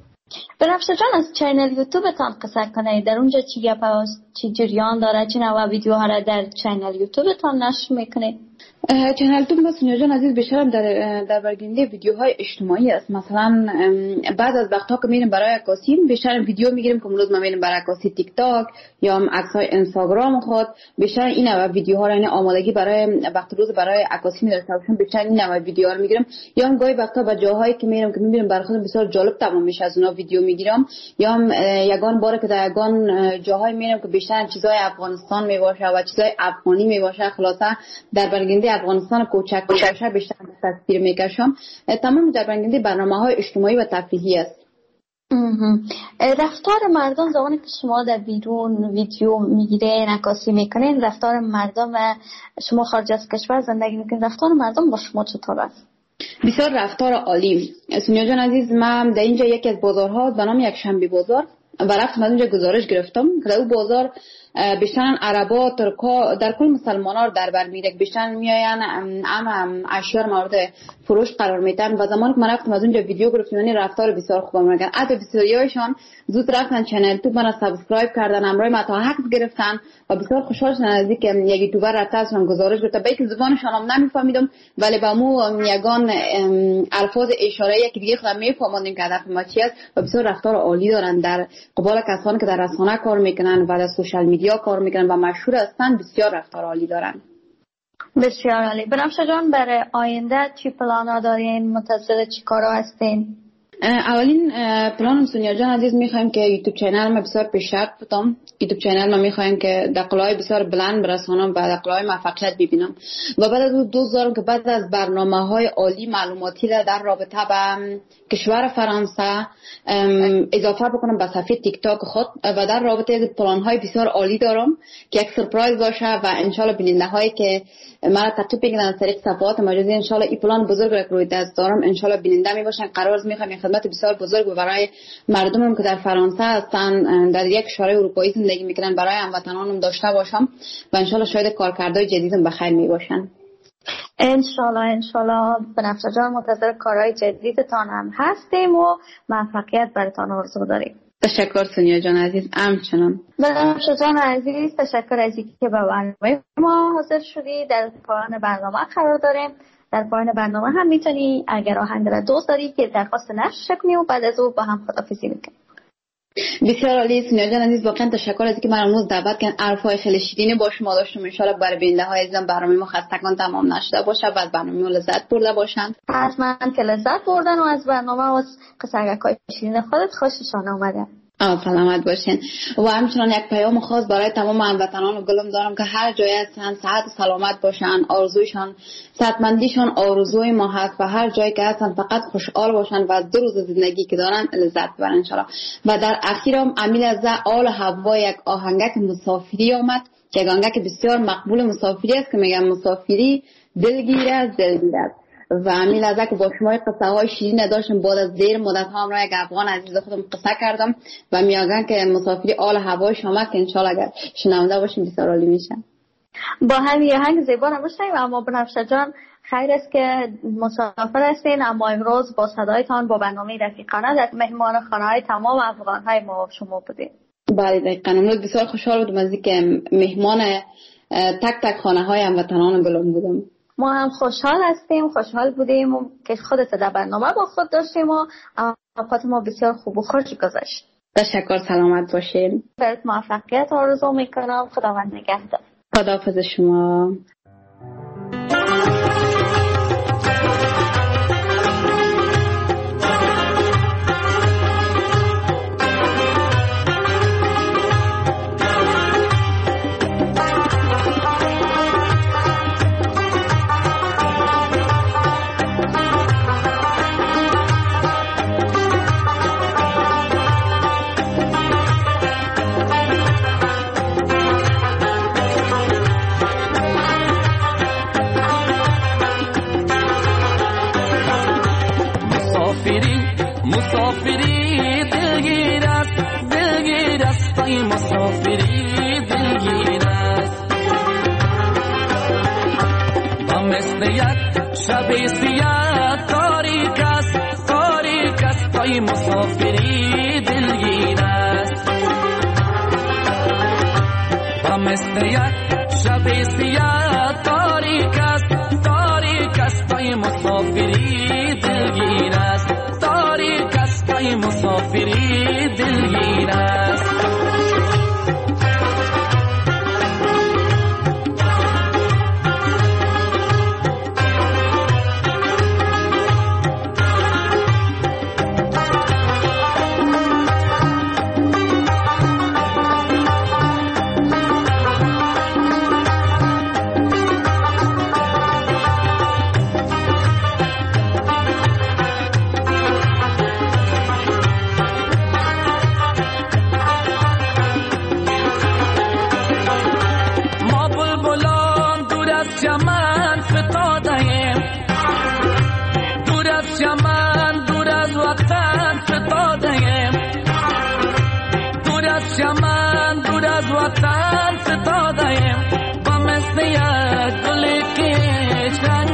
بنفشه جان از چینل یوتیوبتان قصه کنید. در اونجا چی گپ است، چی جریان داره، چی نوع ویدیوها را در چینل یوتیوبتان نشر میکنید؟ چینل یوتیوب سونیا جان عزیز بیشترم در برگنده ویدیوهای اجتماعی است. مثلا بعد از وقتا که میریم برای عکاسی بیشتر ویدیو میگیریم که امروز ما میریم برای عکاسی تیک تاک یا عکس‌های اینستاگرام خود. بیشتر این نوع ویدیوها را یعنی آمادگی برای وقت روز برای عکاسی می‌داشته باشم بیشتر این نوع ویدیوها رو میگیرم. یا هم گاهی وقتا به جاهایی که میرم که میبینم برای خودم بسیار جالب تمام میشه از اونها ویدیو میگیرم. یا هم یگان باره که در یگان جاهایی میرم که بیشتر چیزای افغانستان میباشه و چیزای افغانی میباشه. خلاصه در برگنده افغانستان کوچک باشه بیشتر تصویر میکشم. تمام در برگنده برنامه‌های اجتماعی و تفریحی است. رفتار مردم زمانی که شما در بیرون ویدیو میگیرین، عکاسی میکنین، رفتار مردم و شما خارج از کشور زندگی میکنین، رفتار مردم با شما چطور است؟ بسیار رفتار عالی. سونیا جان عزیز، من در اینجا یکی از بازارها به نام یک شنبه بازار و رفتم از اونجا گزارش گرفتم که در اون بازار بیشتر عربا، ترکا، در کل مسلمان ها رو در بر میره، بیشتر میاین اشیاء مورد فروش قرار میدن و زمانی که من رفتم از اونجا ویدیو گرفتم، یعنی رفتار بسیار خوبه میگن. حتی بسیاریشان زود رفتن چنل تو من سابسکرایب کردن، امرای متاحق گرفتن و بسیار خوشحال شدن از اینکه یک یوتیوبر رفته ازشان گزارش گرفته. با اینکه زبانشان هم نمیفهمیدم ولی با مو یگان الفاظ اشاره‌ای که دیگه خودم میفهموندیم که هدف ما چی است و بسیار رفتار عالی دارن در قبال کسانی که در رسانه کار میکنن و در سوشال میدیا کار میکنن و مشهور هستن. بسیار رفتار عالی دارن. بسیار عالی. بنفشه جان، برای آینده چی پلانا دارین؟ منتظر چی کارا هستین؟ اولین پلانم سونیا جان عزیز میخوایم که یوتیوب چینل ما بسیار پیشرفت بدم. یوتیوب چینل ما میخوایم که در قلای بسیار بلند برسانم و در قلای موفقیت ببینم و بعد از اون دوست دارم که بعد از برنامه‌های عالی معلوماتی در رابطه با کشور فرانسه اضافه بکنم به صفحه تیک تاک خود و در رابطه از پلان‌های بسیار عالی دارم که یک سورپرایز باشه و ان شاء الله بیننده‌هایی که مرا تعقیب میکنن از طریق صفحات مجازی ان شاء الله این پلان بزرگ رو روی دست دارم، ان شاء الله بیننده میباشن. قرار میخوام خدمت بسیار بزرگ برای مردمم که در فرانسه هستن، در یک کشور اروپایی زندگی میکنن، برای هموطنانم داشته باشم و ان شاء الله شاید کارکردهای جدیدم بخیر میباشن. ان شاء الله بنفشه جان منتظر کارهای جدیدتان هم هستیم و موفقیت براتون آرزو داریم. تشکر سونیا جان عزیز. همچنان بنفشه جان عزیز، تشکر از اینکه به برنامه ما حاضر شدی. در پایان برنامه قرار داریم. در پایان برنامه هم میتونی اگر آهنگ را دوست داری که درخواست نشه کنی و بعد از او با هم خداحافظی میکنیم. بسیار عالی سونیا جان عزیز، واقعا تشکر از اینکه من امروز دعوت کردین. حرفای خیلی شیرین با شما داشتم. ان شاء الله برای بیننده‌های عزیزم برنامه ما خستگان تمام نشده باشه و از برنامه ما لذت برده باشن. حتما که لذت بردن و از برنامه و از قصه‌های شیرین خودت خوششان اومده. سلامت باشین. و همچنان یک پیام خاص برای تمام هموطنان گلم دارم که هر جای هستن صحت و سلامت باشن. آرزویشان صحتمندیشان آرزوی ما هست و هر جایی که هستن فقط خوشحال باشن و از 2 روز زندگی که دارن لذت ببرن ان شاء الله. و در اخیرم امیل از آل هوا یک آهنگک مسافری آمد که یک آهنگک بسیار مقبول مسافری است که میگن مسافری دلگیر است دلگیر است و امیل از که با شما قصه های شیرین داشتم. بعد از دیر مدت ها را یک افغان عزیز خودم قصه کردم و میگن که مسافری آل هوای شما که انشالله اگر شنونده باشیم بسیار عالی میشن. با همین آهنگ زیبا نباشیم. اما بنفشه جان خیر است که مسافر هستین، اما امروز با صدایتان با برنامه رفیقانه در مهمان خانه های تمام افغان های ما شما بودیم. بله دقیقاً. امروز بسیار خوشحال بودم از اینکه مهمان تک تک خانه های هموطنان گلم بودم. ما هم خوشحال بودیم که خودت در برنامه با خود داشتیم و اوقات ما بسیار خوب و خوش گذشت. تشکر. سلامت باشین. برات موفقیت آرزو میکنم. خداوند نگهدار. خداحافظ شما. مسافری دلگیر است و مثل یک شب سیاه تاریک است پای مسافری دلگیر است و مثل یک شب سیاه تاریک است پای مسافری دلگیر است پای مسافری دلگیر است.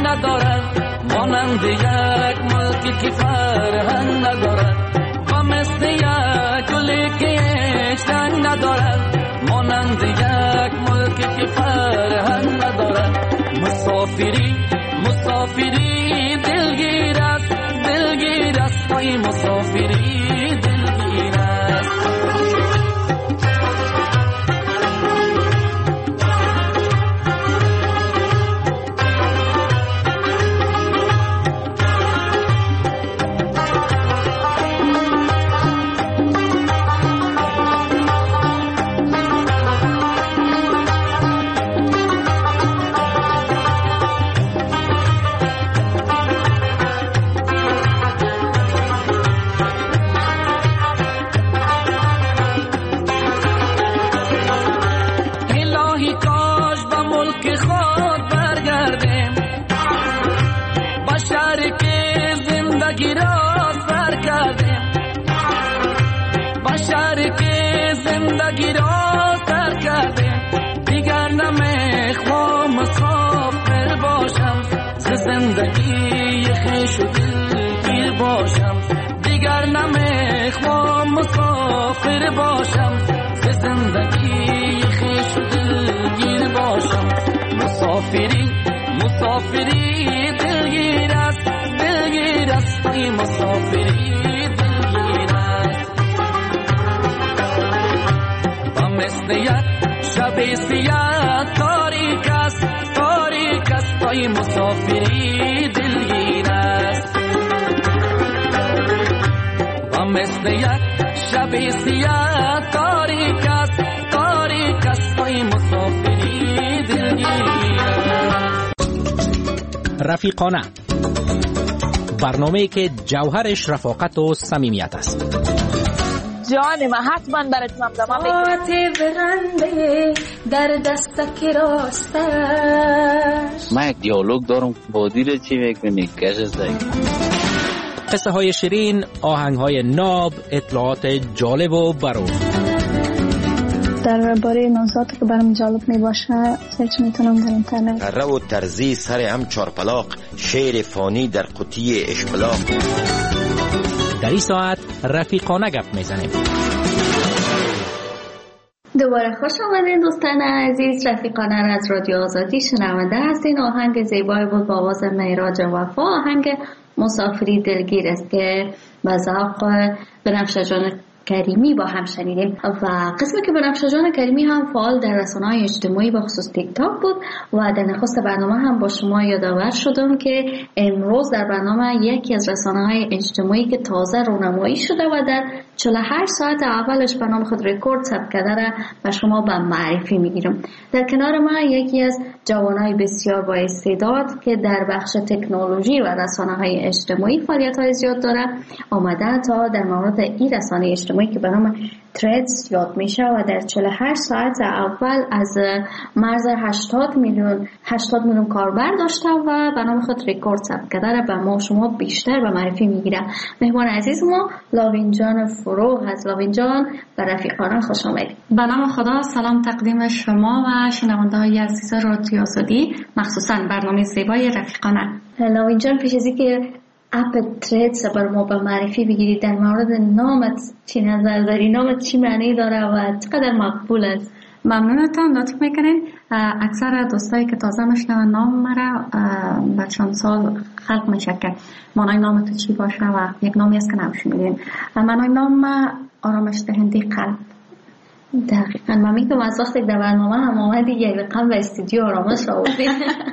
ندارد، مانند یک ملکی که فرهنگ ندارد، و مثل یک گلی که هیچ رنگ ندارد، مانند یک ملکی که فرهنگ ندارد. مسافری مسافری دلگیر است، دلگیر است، ای مسافری دلگیر است. زندگی خویش و دلگیر باشم، دیگر نمیخوام مسافر باشم، به زندگی خویش و دلگیر باشم. مسافری مسافری دلگیر است، دلگیر است، ای مسافری دلگیر است. و مثل یک شب سیاه تاریک است، تاریک است، ای مسافری دلگیر است. و مثل یک شب سیاه تاریک است، تاریک است، ای مسافری دلگیر است. رفیقانه، برنامه‌ای که جوهرش رفاقت و صمیمیت است. جان من حتما برات ممدما میگم برنده در دستک راستش. من یک دیالوگ دارم با دیره چی میکنی کش زایی. قصه های شیرین، آهنگ های ناب، اطلاعات جالب و برو. درباره موضوعاتی که برام جالب می باشه سرچ میتونم در اینترنت. تره و ترزی سر هم چارپلاق، شعر فانی در قوطی اشبلاق. در این ساعت رفیقانه گپ میزنیم. دوباره خوش آمدین دوستان عزیز. رفیقانه از رادیو آزادی شنونده هستین. آهنگ زیبایی بود با آواز معراج وفا، آهنگ مسافری دلگیر است که با ذوق بنفشه جان کریمی با هم شنیدیم و قسمی که بنفشه جان کریمی هم فعال در رسانه‌های اجتماعی و خصوص تیک تاک بود و در نخست برنامه هم با شما یادآور شدم که امروز در برنامه یکی از رسانه‌های اجتماعی که تازه رونمایی شده و در 48 ساعت اولش برنامه خود رکورد ثبت کرده را به شما به معرفی میگیرم. در کنار ما یکی از جوانای بسیار با استعداد که در بخش تکنولوژی و رسانه‌های اجتماعی فعالیت‌های زیاد داره آمده تا در مورد این رسانه اجتماعی که به نام تردز یاد میشه و در 48 ساعت اول از مرز 80 میلیون کاربر داشته و به نام خود رکورد ثبت کرده را به ما شما بیشتر به معرفی میگیره. مهمان عزیز ما لاوین جان فروغ از. لاوین جان و رفیقانه خوش آمدید. به نام خدا سلام تقدیم شما و شنونده های عزیز رادیو آزادی، مخصوصا برنامه زیبای رفیقانه. لاوین جان، پیش از اینکه اپ تردز بر ما به معرفی بگیرید در مورد نامت چی نظر داری؟ نامت چی معنی داره و چقدر مقبول است؟ ممنونتان، لطف میکنین. اکثر دوستایی که تازه میشنون نام مرا با چند سال خلق میشه که معنی نام تو چی باشه و یک نامی است که نمیشنیدین. معنی نام آرامش دهنده قلب. دقیقاً. من میگم از وقتی در برنامه هم آمدی یک رقم به استودیو آرامش آوردی.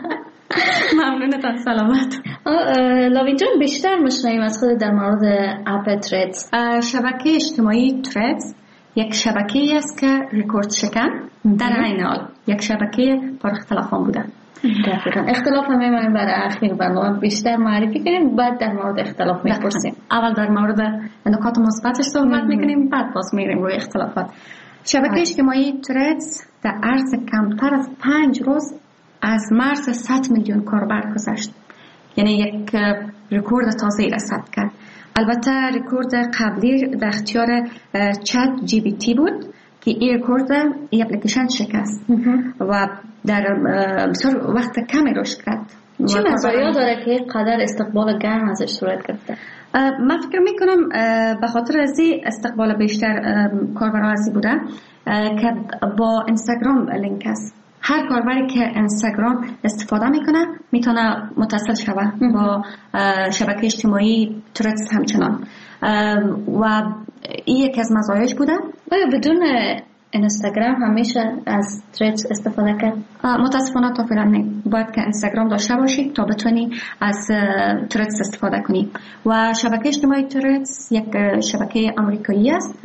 ممنونتان، سلامت. لاوین جان، بیشتر میشنویم از خود در مورد اپ تردز. شبکه اجتماعی تردز یک شبکه‌ای است که رکورد شکن در عین حال یک شبکه پر اختلافان بوده. دقیقاً. اختلاف هم می‌مونیم برای اخیر برنامه بیشتر معرفی کنیم، بعد در مورد اختلاف می‌پرسیم. اول در مورد نکات مثبتش صحبت می‌کنیم، بعد باز می‌ریم روی اختلافات. شبکه اجتماعی تردز در عرض کمتر از 5 روز از مرز 100 میلیون کاربر گذشت. یعنی یک رکورد تازه‌ای را ثبت کرد. البته رکورد قبلی در اختیار چت جی پی تی بود که این رکورد این اپلیکیشن شکست و در بسیار وقت کمی رشد کرد. چه مزایا داره که قدر استقبال گرم ازش صورت گرفته؟ من فکر میکنم به خاطر از استقبال بیشتر کاربران ازی بوده که با اینستاگرام لینک است. هر کاربری که اینستاگرام استفاده میکنه میتونه متصل شوه با شبکه اجتماعی ترتس همچنان و این یکی از مزایاش بوده. آیا بدون اینستاگرام همیشه از ترتس استفاده کرد؟ متاسفانه تا فعلا نه. باید که اینستاگرام داشته باشی تا بتونی از ترتس استفاده کنی و شبکه اجتماعی ترتس یک شبکه آمریکایی است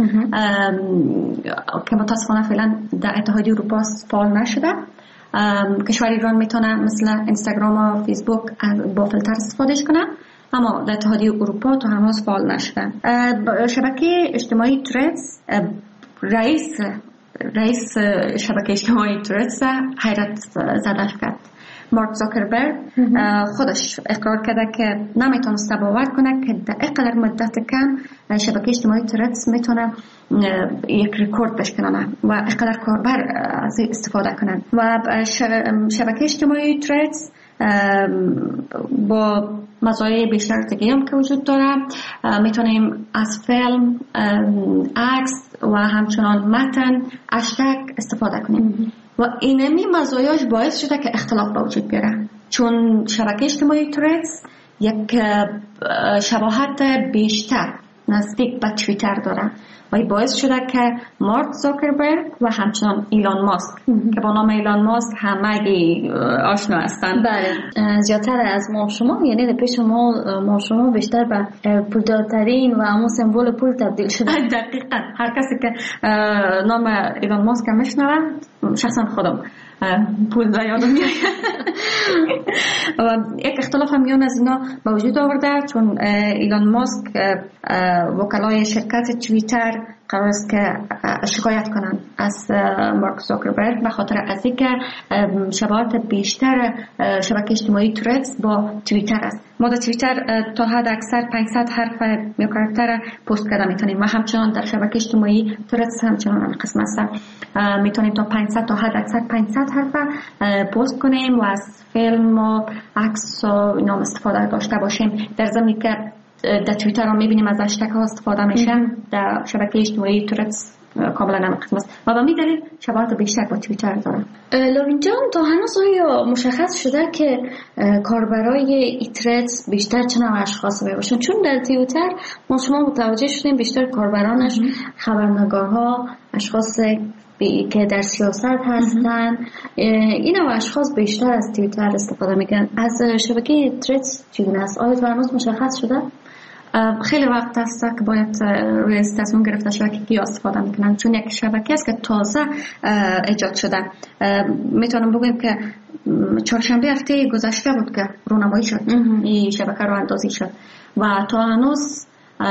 که متاسفانه فعلا در اتحادیه اروپا فعال نشده. کشور ایران میتونه مثل اینستاگرام و فیسبوک با فیلتر استفادهش کنه، اما در اتحادیه اروپا تا هنوز فعال نشده. شبکه اجتماعی ترتس رئیس شبکه اجتماعی ترتس حیرت زده کرد. مارک زاکربرگ خودش اقرار کرده که نمیتونسته باور کنه که در اینقدر مدت کم شبکه اجتماعی ترتس میتونه یک رکورد بشکنه و اینقدر کاربر از استفاده کنن. و شبکه اجتماعی ترتس با مزایای بیشتر دیگه هم که وجود داره، میتونیم از فیلم، عکس و همچنان متن، هشتگ استفاده کنیم و اینمی مزایاش باعث شده که اختلاف به وجود بیاره، چون شبکه اجتماعی ترتس یک شباهت بیشتر نزدیک به توییتر داره و این باعث شده که مارک زاکربرگ و همچنان ایلان ماسک که با نام ایلان ماسک همه آشنا هستند. بله، زیادتر از ما شما، یعنی در پیش ما شما بیشتر به پولدارترین و همون سمبل پول تبدیل شده. دقیقاً هر کسی که نام ایلان ماسک میشنوه، شخصا خودم پول دا یادم میاد. و یک اختلاف میان از اینا به وجود آورده، چون ایلان ماسک وکلای شرکت توییتر قرار است که شکایت کنند از مارک زاکربرگ به خاطر از اینکه شباهت بیشتر شبکه اجتماعی ترتس با توییتر است. ما در توییتر تا حد اکثر 500 حرف یا کاراکتر پست کرده میتونیم و همچنان در شبکه اجتماعی ترتس همچنان قسم است میتونیم تا 500 تا حد اکثر 500 حرف پست کنیم و از فیلم و عکس و اینا استفاده داشته باشیم. در ضمنی که در توییتر هم میبینیم از هشتگ ها استفاده میشن، در شبکه اجتماعی ترتس کاملا نمقسم است و به می دلیل شباهت بیشتر با توییتر داره. لورین جان، تا هنوز آیا مشخص شده که کاربرای ترتس بیشتر چه نوع اشخاص باشن؟ چون در توییتر ما شما متوجه شدیم بیشتر کاربرانش خبرنگارها، اشخاص که در سیاست هستن، این نوع اشخاص بیشتر از توییتر استفاده میکنن. از شبکه ترتس چگونه است؟ آیا تا هنوز مشخص شده؟ خیلی وقت است که باید روی تصمیم گرفته شده که کی استفاده میکنن، چون یک شبکه است که تازه ایجاد شده. میتونم بگم که چهارشنبه هفته گذشته بود که رونمایی شد، این شبکه رو اندازی شد و تا هنوز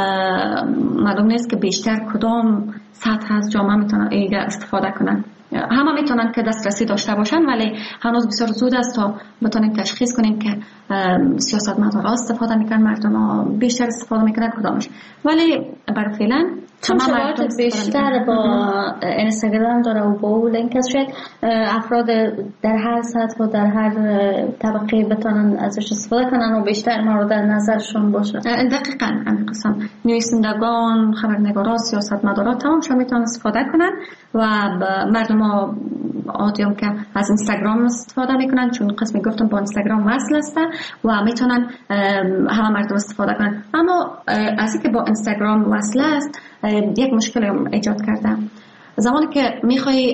معلوم نیست که بیشتر کدام سطح از جامعه میتونن ایگه استفاده کنن. همه میتونن که دسترسی داشته باشن، ولی هنوز بسیار زود است تا بتونیم تشخیص کنیم که سیاستمدارا استفاده میکنن، مردم ها بیشتر استفاده میکنن کدامش. ولی برای فعلا چون شباهت بیشتر با اینستاگرام داره و با او لینک شد، افراد در هر سطح و در هر طبقه بتونن ازش استفاده کنن و بیشتر مورد نظرشون باشه. دقیقاً همین قسم نویسندگان، خبرنگارا، سیاستمدارا تمامشون میتونن استفاده کنن و مردم عادیام که از اینستاگرام استفاده میکنن، چون قسمی گفتم با اینستاگرام وصل است و میتونن همه مردم استفاده کنن. اما از اینکه با اینستاگرام وصل است یک مشکل ایجاد کرده. زمانی که میخوای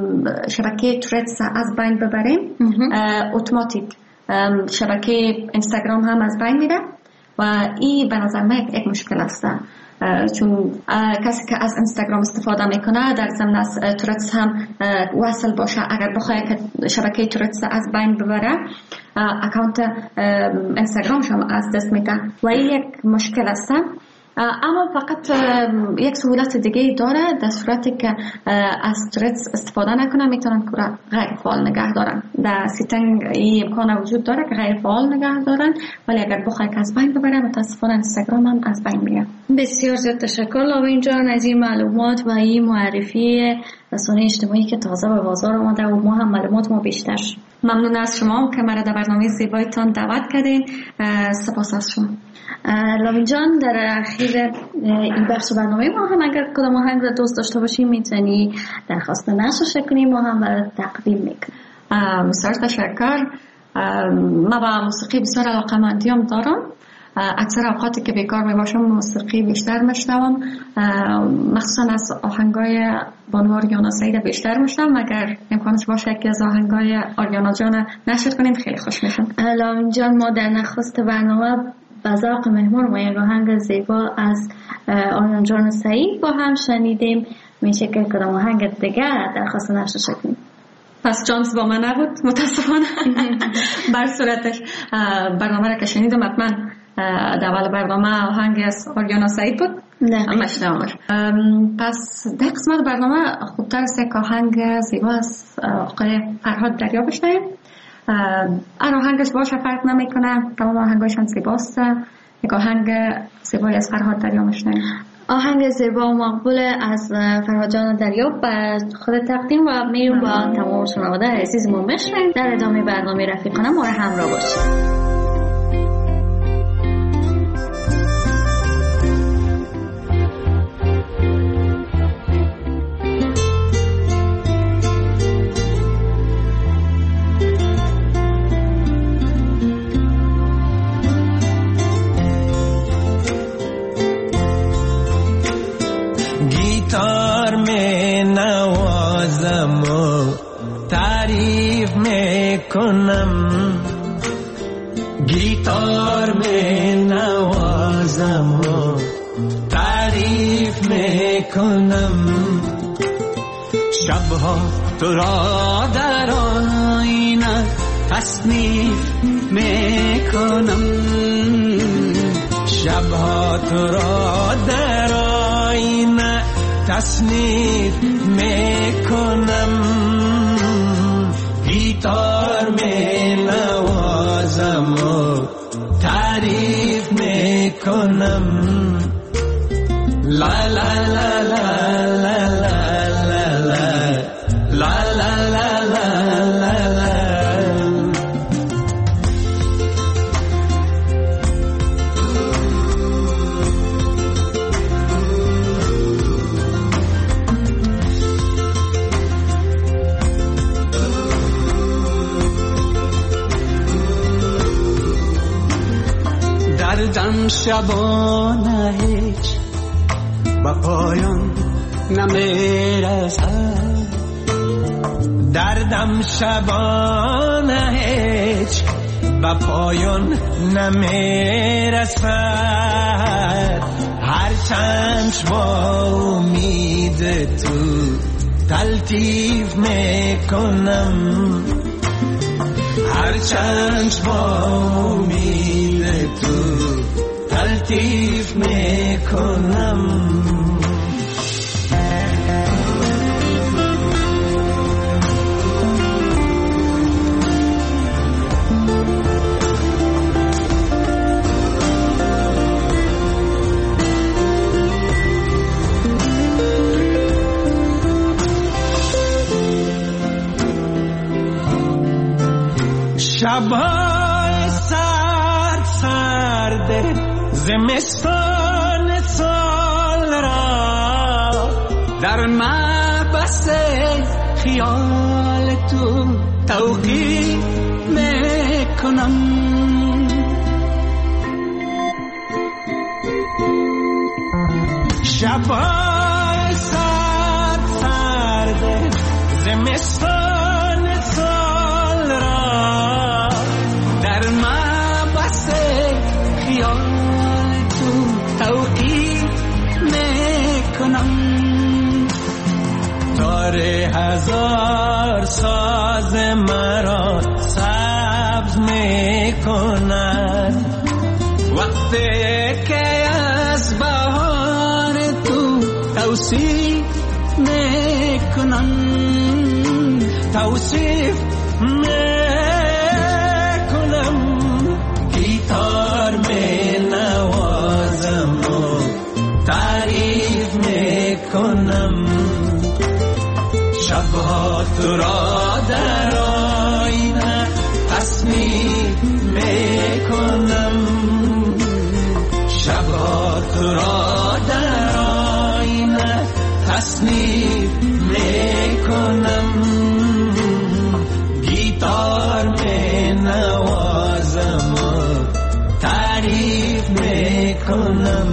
شبکه ترتس از بین ببریم، اتوماتیک شبکه اینستاگرام هم از بین میره و این به نظر من یک مشکل است، چون کسی که از اینستاگرام استفاده میکنه در ضمن از ترتس هم وصل باشه، اگر بخواد که شبکه ترتس از بین ببره اکانت اینستاگرامش هم از دست میده و این یک مشکل است. اما فقط یک سهولت دیگه داره، در صورتی که از ترتس استفاده نکنه میتونن که غیر فعال نگه دارن. در سیتینگ این امکان وجود داره که غیر فعال نگه دارن، ولی اگر بخوای که از بین ببره متاسفانه اینستاگرام هم از بین میره. بسیار زیاد تشکر لورین جان از این معلومات و این معرفی رسانه اجتماعی که تازه به بازار آمده و ما هم معلومات ما بیشتر شد. ممنون از شما که مرا در برنامه زیبایتان دعوت کردین. سپاس از شما. لامین جان، در اخیر این بخش برنامه ما هم اگر کدام آهنگ را دوست داشته باشیم میتونی درخواست نشر کنیم، ما هم برای تقدیم میکنیم. بسیار تشکر. من با موسیقی بسیار علاقه‌مندیم دارم. اکثر اوقاتی که بیکار میباشم موسیقی بیشتر میشنوم، مخصوصا از آهنگای بانو آریانا سعید بیشتر میشنوم. اگر امکانش باشه یکی از آهنگای آریانا جان نشر کنیم خیلی خوش میشم. لامین جان، ما در نخست برنامه به ذوق مهمان ما یک آهنگ زیبا از آریانا جان سعید با هم شنیدیم. میشه که کدام آهنگ دیگه درخواست نشر کنیم؟ پس جانس با من نبود متاسفانه. بر صورتش برنامه را که شنیدم حتما در اول برنامه آهنگ از آریانا سعید بود. مشنومش. پس در قسمت برنامه خوبتر است که آهنگ زیبا از آقای فرهاد دریا بشنویم. هر آهنگش باشه فرق نمیکنه، تمام آهنگایشان زیباست. یک آهنگ زیبایی از فرهاد دریا بشنویم. آهنگ زیبا و مقبول از فرهاد جان دریا به خود تقدیم و میریم با تمام شنونده عزیز ما میشنویم. در ادامه برنامه رفیقانه ما را همراه باشید. گیتار میں نوازم و تعریف میں کنم، گیتار میں نوازم و تعریف میں کنم، شبها تو را در آینه تصنیف میں کنم، شبها تو را در آینه تصنیف میکنم، گیتار می نوازم و تعریف میکنم، لا لا لا لا لا لا لا لا لا لا لا. دردم شبانه هیچ به پایان نمیرسد، دردم شبانه هیچ به پایان نمیرسد، هر چند با امید تو تلطیف میکنم، هر چند با امید تو تلطیف میکنم. شبای سرد سرد زمستان سال را در محبس خیال تو توقیف میکنم، شبای سرد سرد زمستان سال را در محبس خیال تو توقیف میکنم، تار هزار ساز مرا سبز میکند، وقتی که از بهار تو توصیف میکنم، توصیف میکنم، گیتار می نوازم و تعریف میکنم، تو را در آینه تصویر میکنم، شبا تو را در آینه تصویر میکنم، گیتار می نوازم و تعریف میکنم.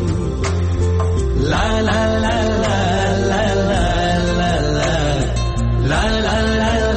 لا لا لا لا لا لا لا لا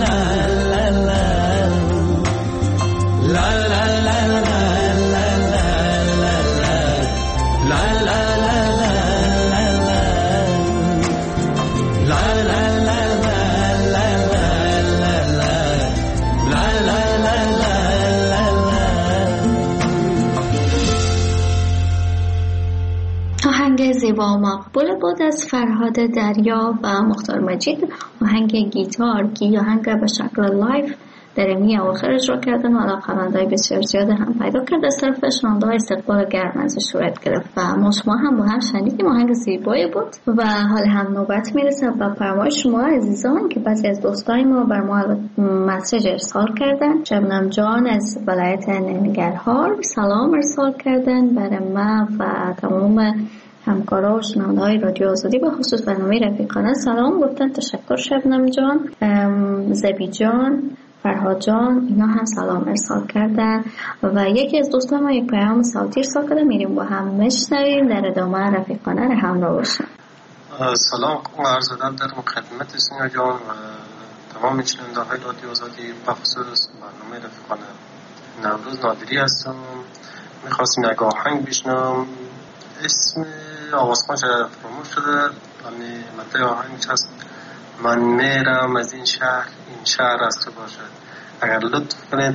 زیبا و مقبول بود از فرهاد دریا و مختار مجید. آهنگ گیتار که آهنگ به شکل لایف در امی اواخر اجرا کردن و علاقه‌مندای بسیار زیاد هم پیدا کرد. از طرف شنونده استقبال گرم ازش صورت گرفت و ما شما هم با هم شنیدیم. آهنگ زیبایی بود و حال هم نوبت میرسه با فرمایش شما عزیزان که بعضی از دوستای ما بر ما مسیج ارسال کردن. شبنم جان از ولایت ننگرهار سلام ارسال کردن برای ما و تمام همکارا و شنونده‌های رادیو آزادی به خصوص برنامه رفیقانه سلام گفتن. تشکر شبنم جان. زبی جان، فرهاد جان اینا هم سلام ارسال کردن و یکی از دوستان ما یک پیام صوتی ارسال کرده. میریم با هم میشنویم در ادامه رفیقانه را همراه باشیم. سلام عرض ادب در خدمت سونیا جان و تمام شنونده‌های رادیو آزادی به خصوص برنامه رفیقانه. نوروز نادری هستم. می‌خواستم یک آهنگ بشنوم. اسم آوازخوانش فراموش شده ولی متن آهنگش هست من میرم از این شهر از تو باشد. اگر لطف کنید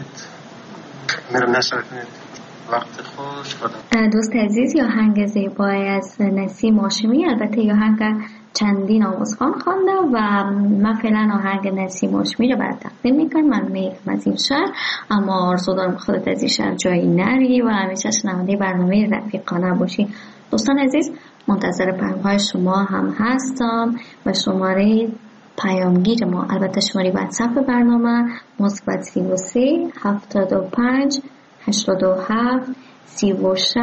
میرم نشر کنید. وقت خوش خدا. دوست عزیز یا آهنگ زیبای از نسیم هاشمی. البته یا آهنگ چندین آوازخوان خوانده و من فعلا آهنگ نسیم هاشمی رو برات تقدیم میکنم. من میرم از این شهر، اما آرزو دارم خودت از این شهر جایی نری و همیشه شنونده برنامه رفیقانه باشی. دوستان عزیز منتظر پیام‌های شما هم هستم و شماره پیامگیر ما البته شماره واتساپ برنامه مثبت 33 75 87 36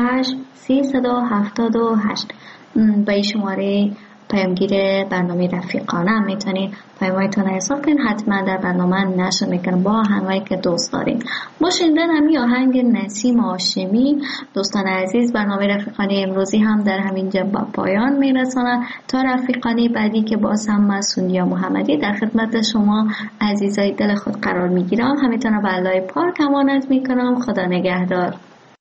378 با این شماره پیامگیر برنامه رفیقانه میتونید پیام‌هایتون ارسال کنید. حتما در برنامه نشر میکنم با آهنگایی که دوست دارین. با شنیدن همین آهنگ نسیم هاشمی دوستان عزیز برنامه رفیقانه امروزی هم در همینجا با پایان میرسانم. تا رفیقانه بعدی که باز هم من سونیا محمدی در خدمت شما عزیزای دل خود قرار میگیرم. همینطور به الله پاک امانت میکنم. خدا نگهدار.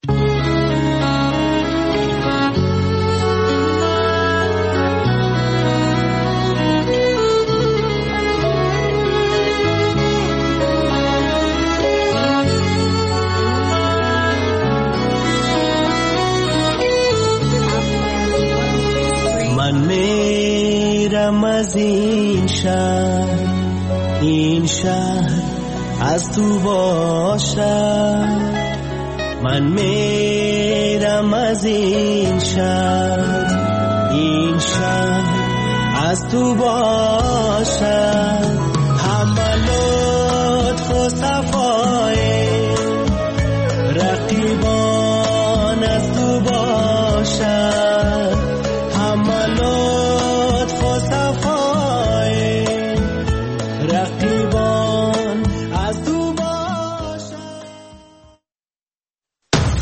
من میرم از این شهر از تو باشد. من میرم از این شهر از تو باشد. همه لطف و صفا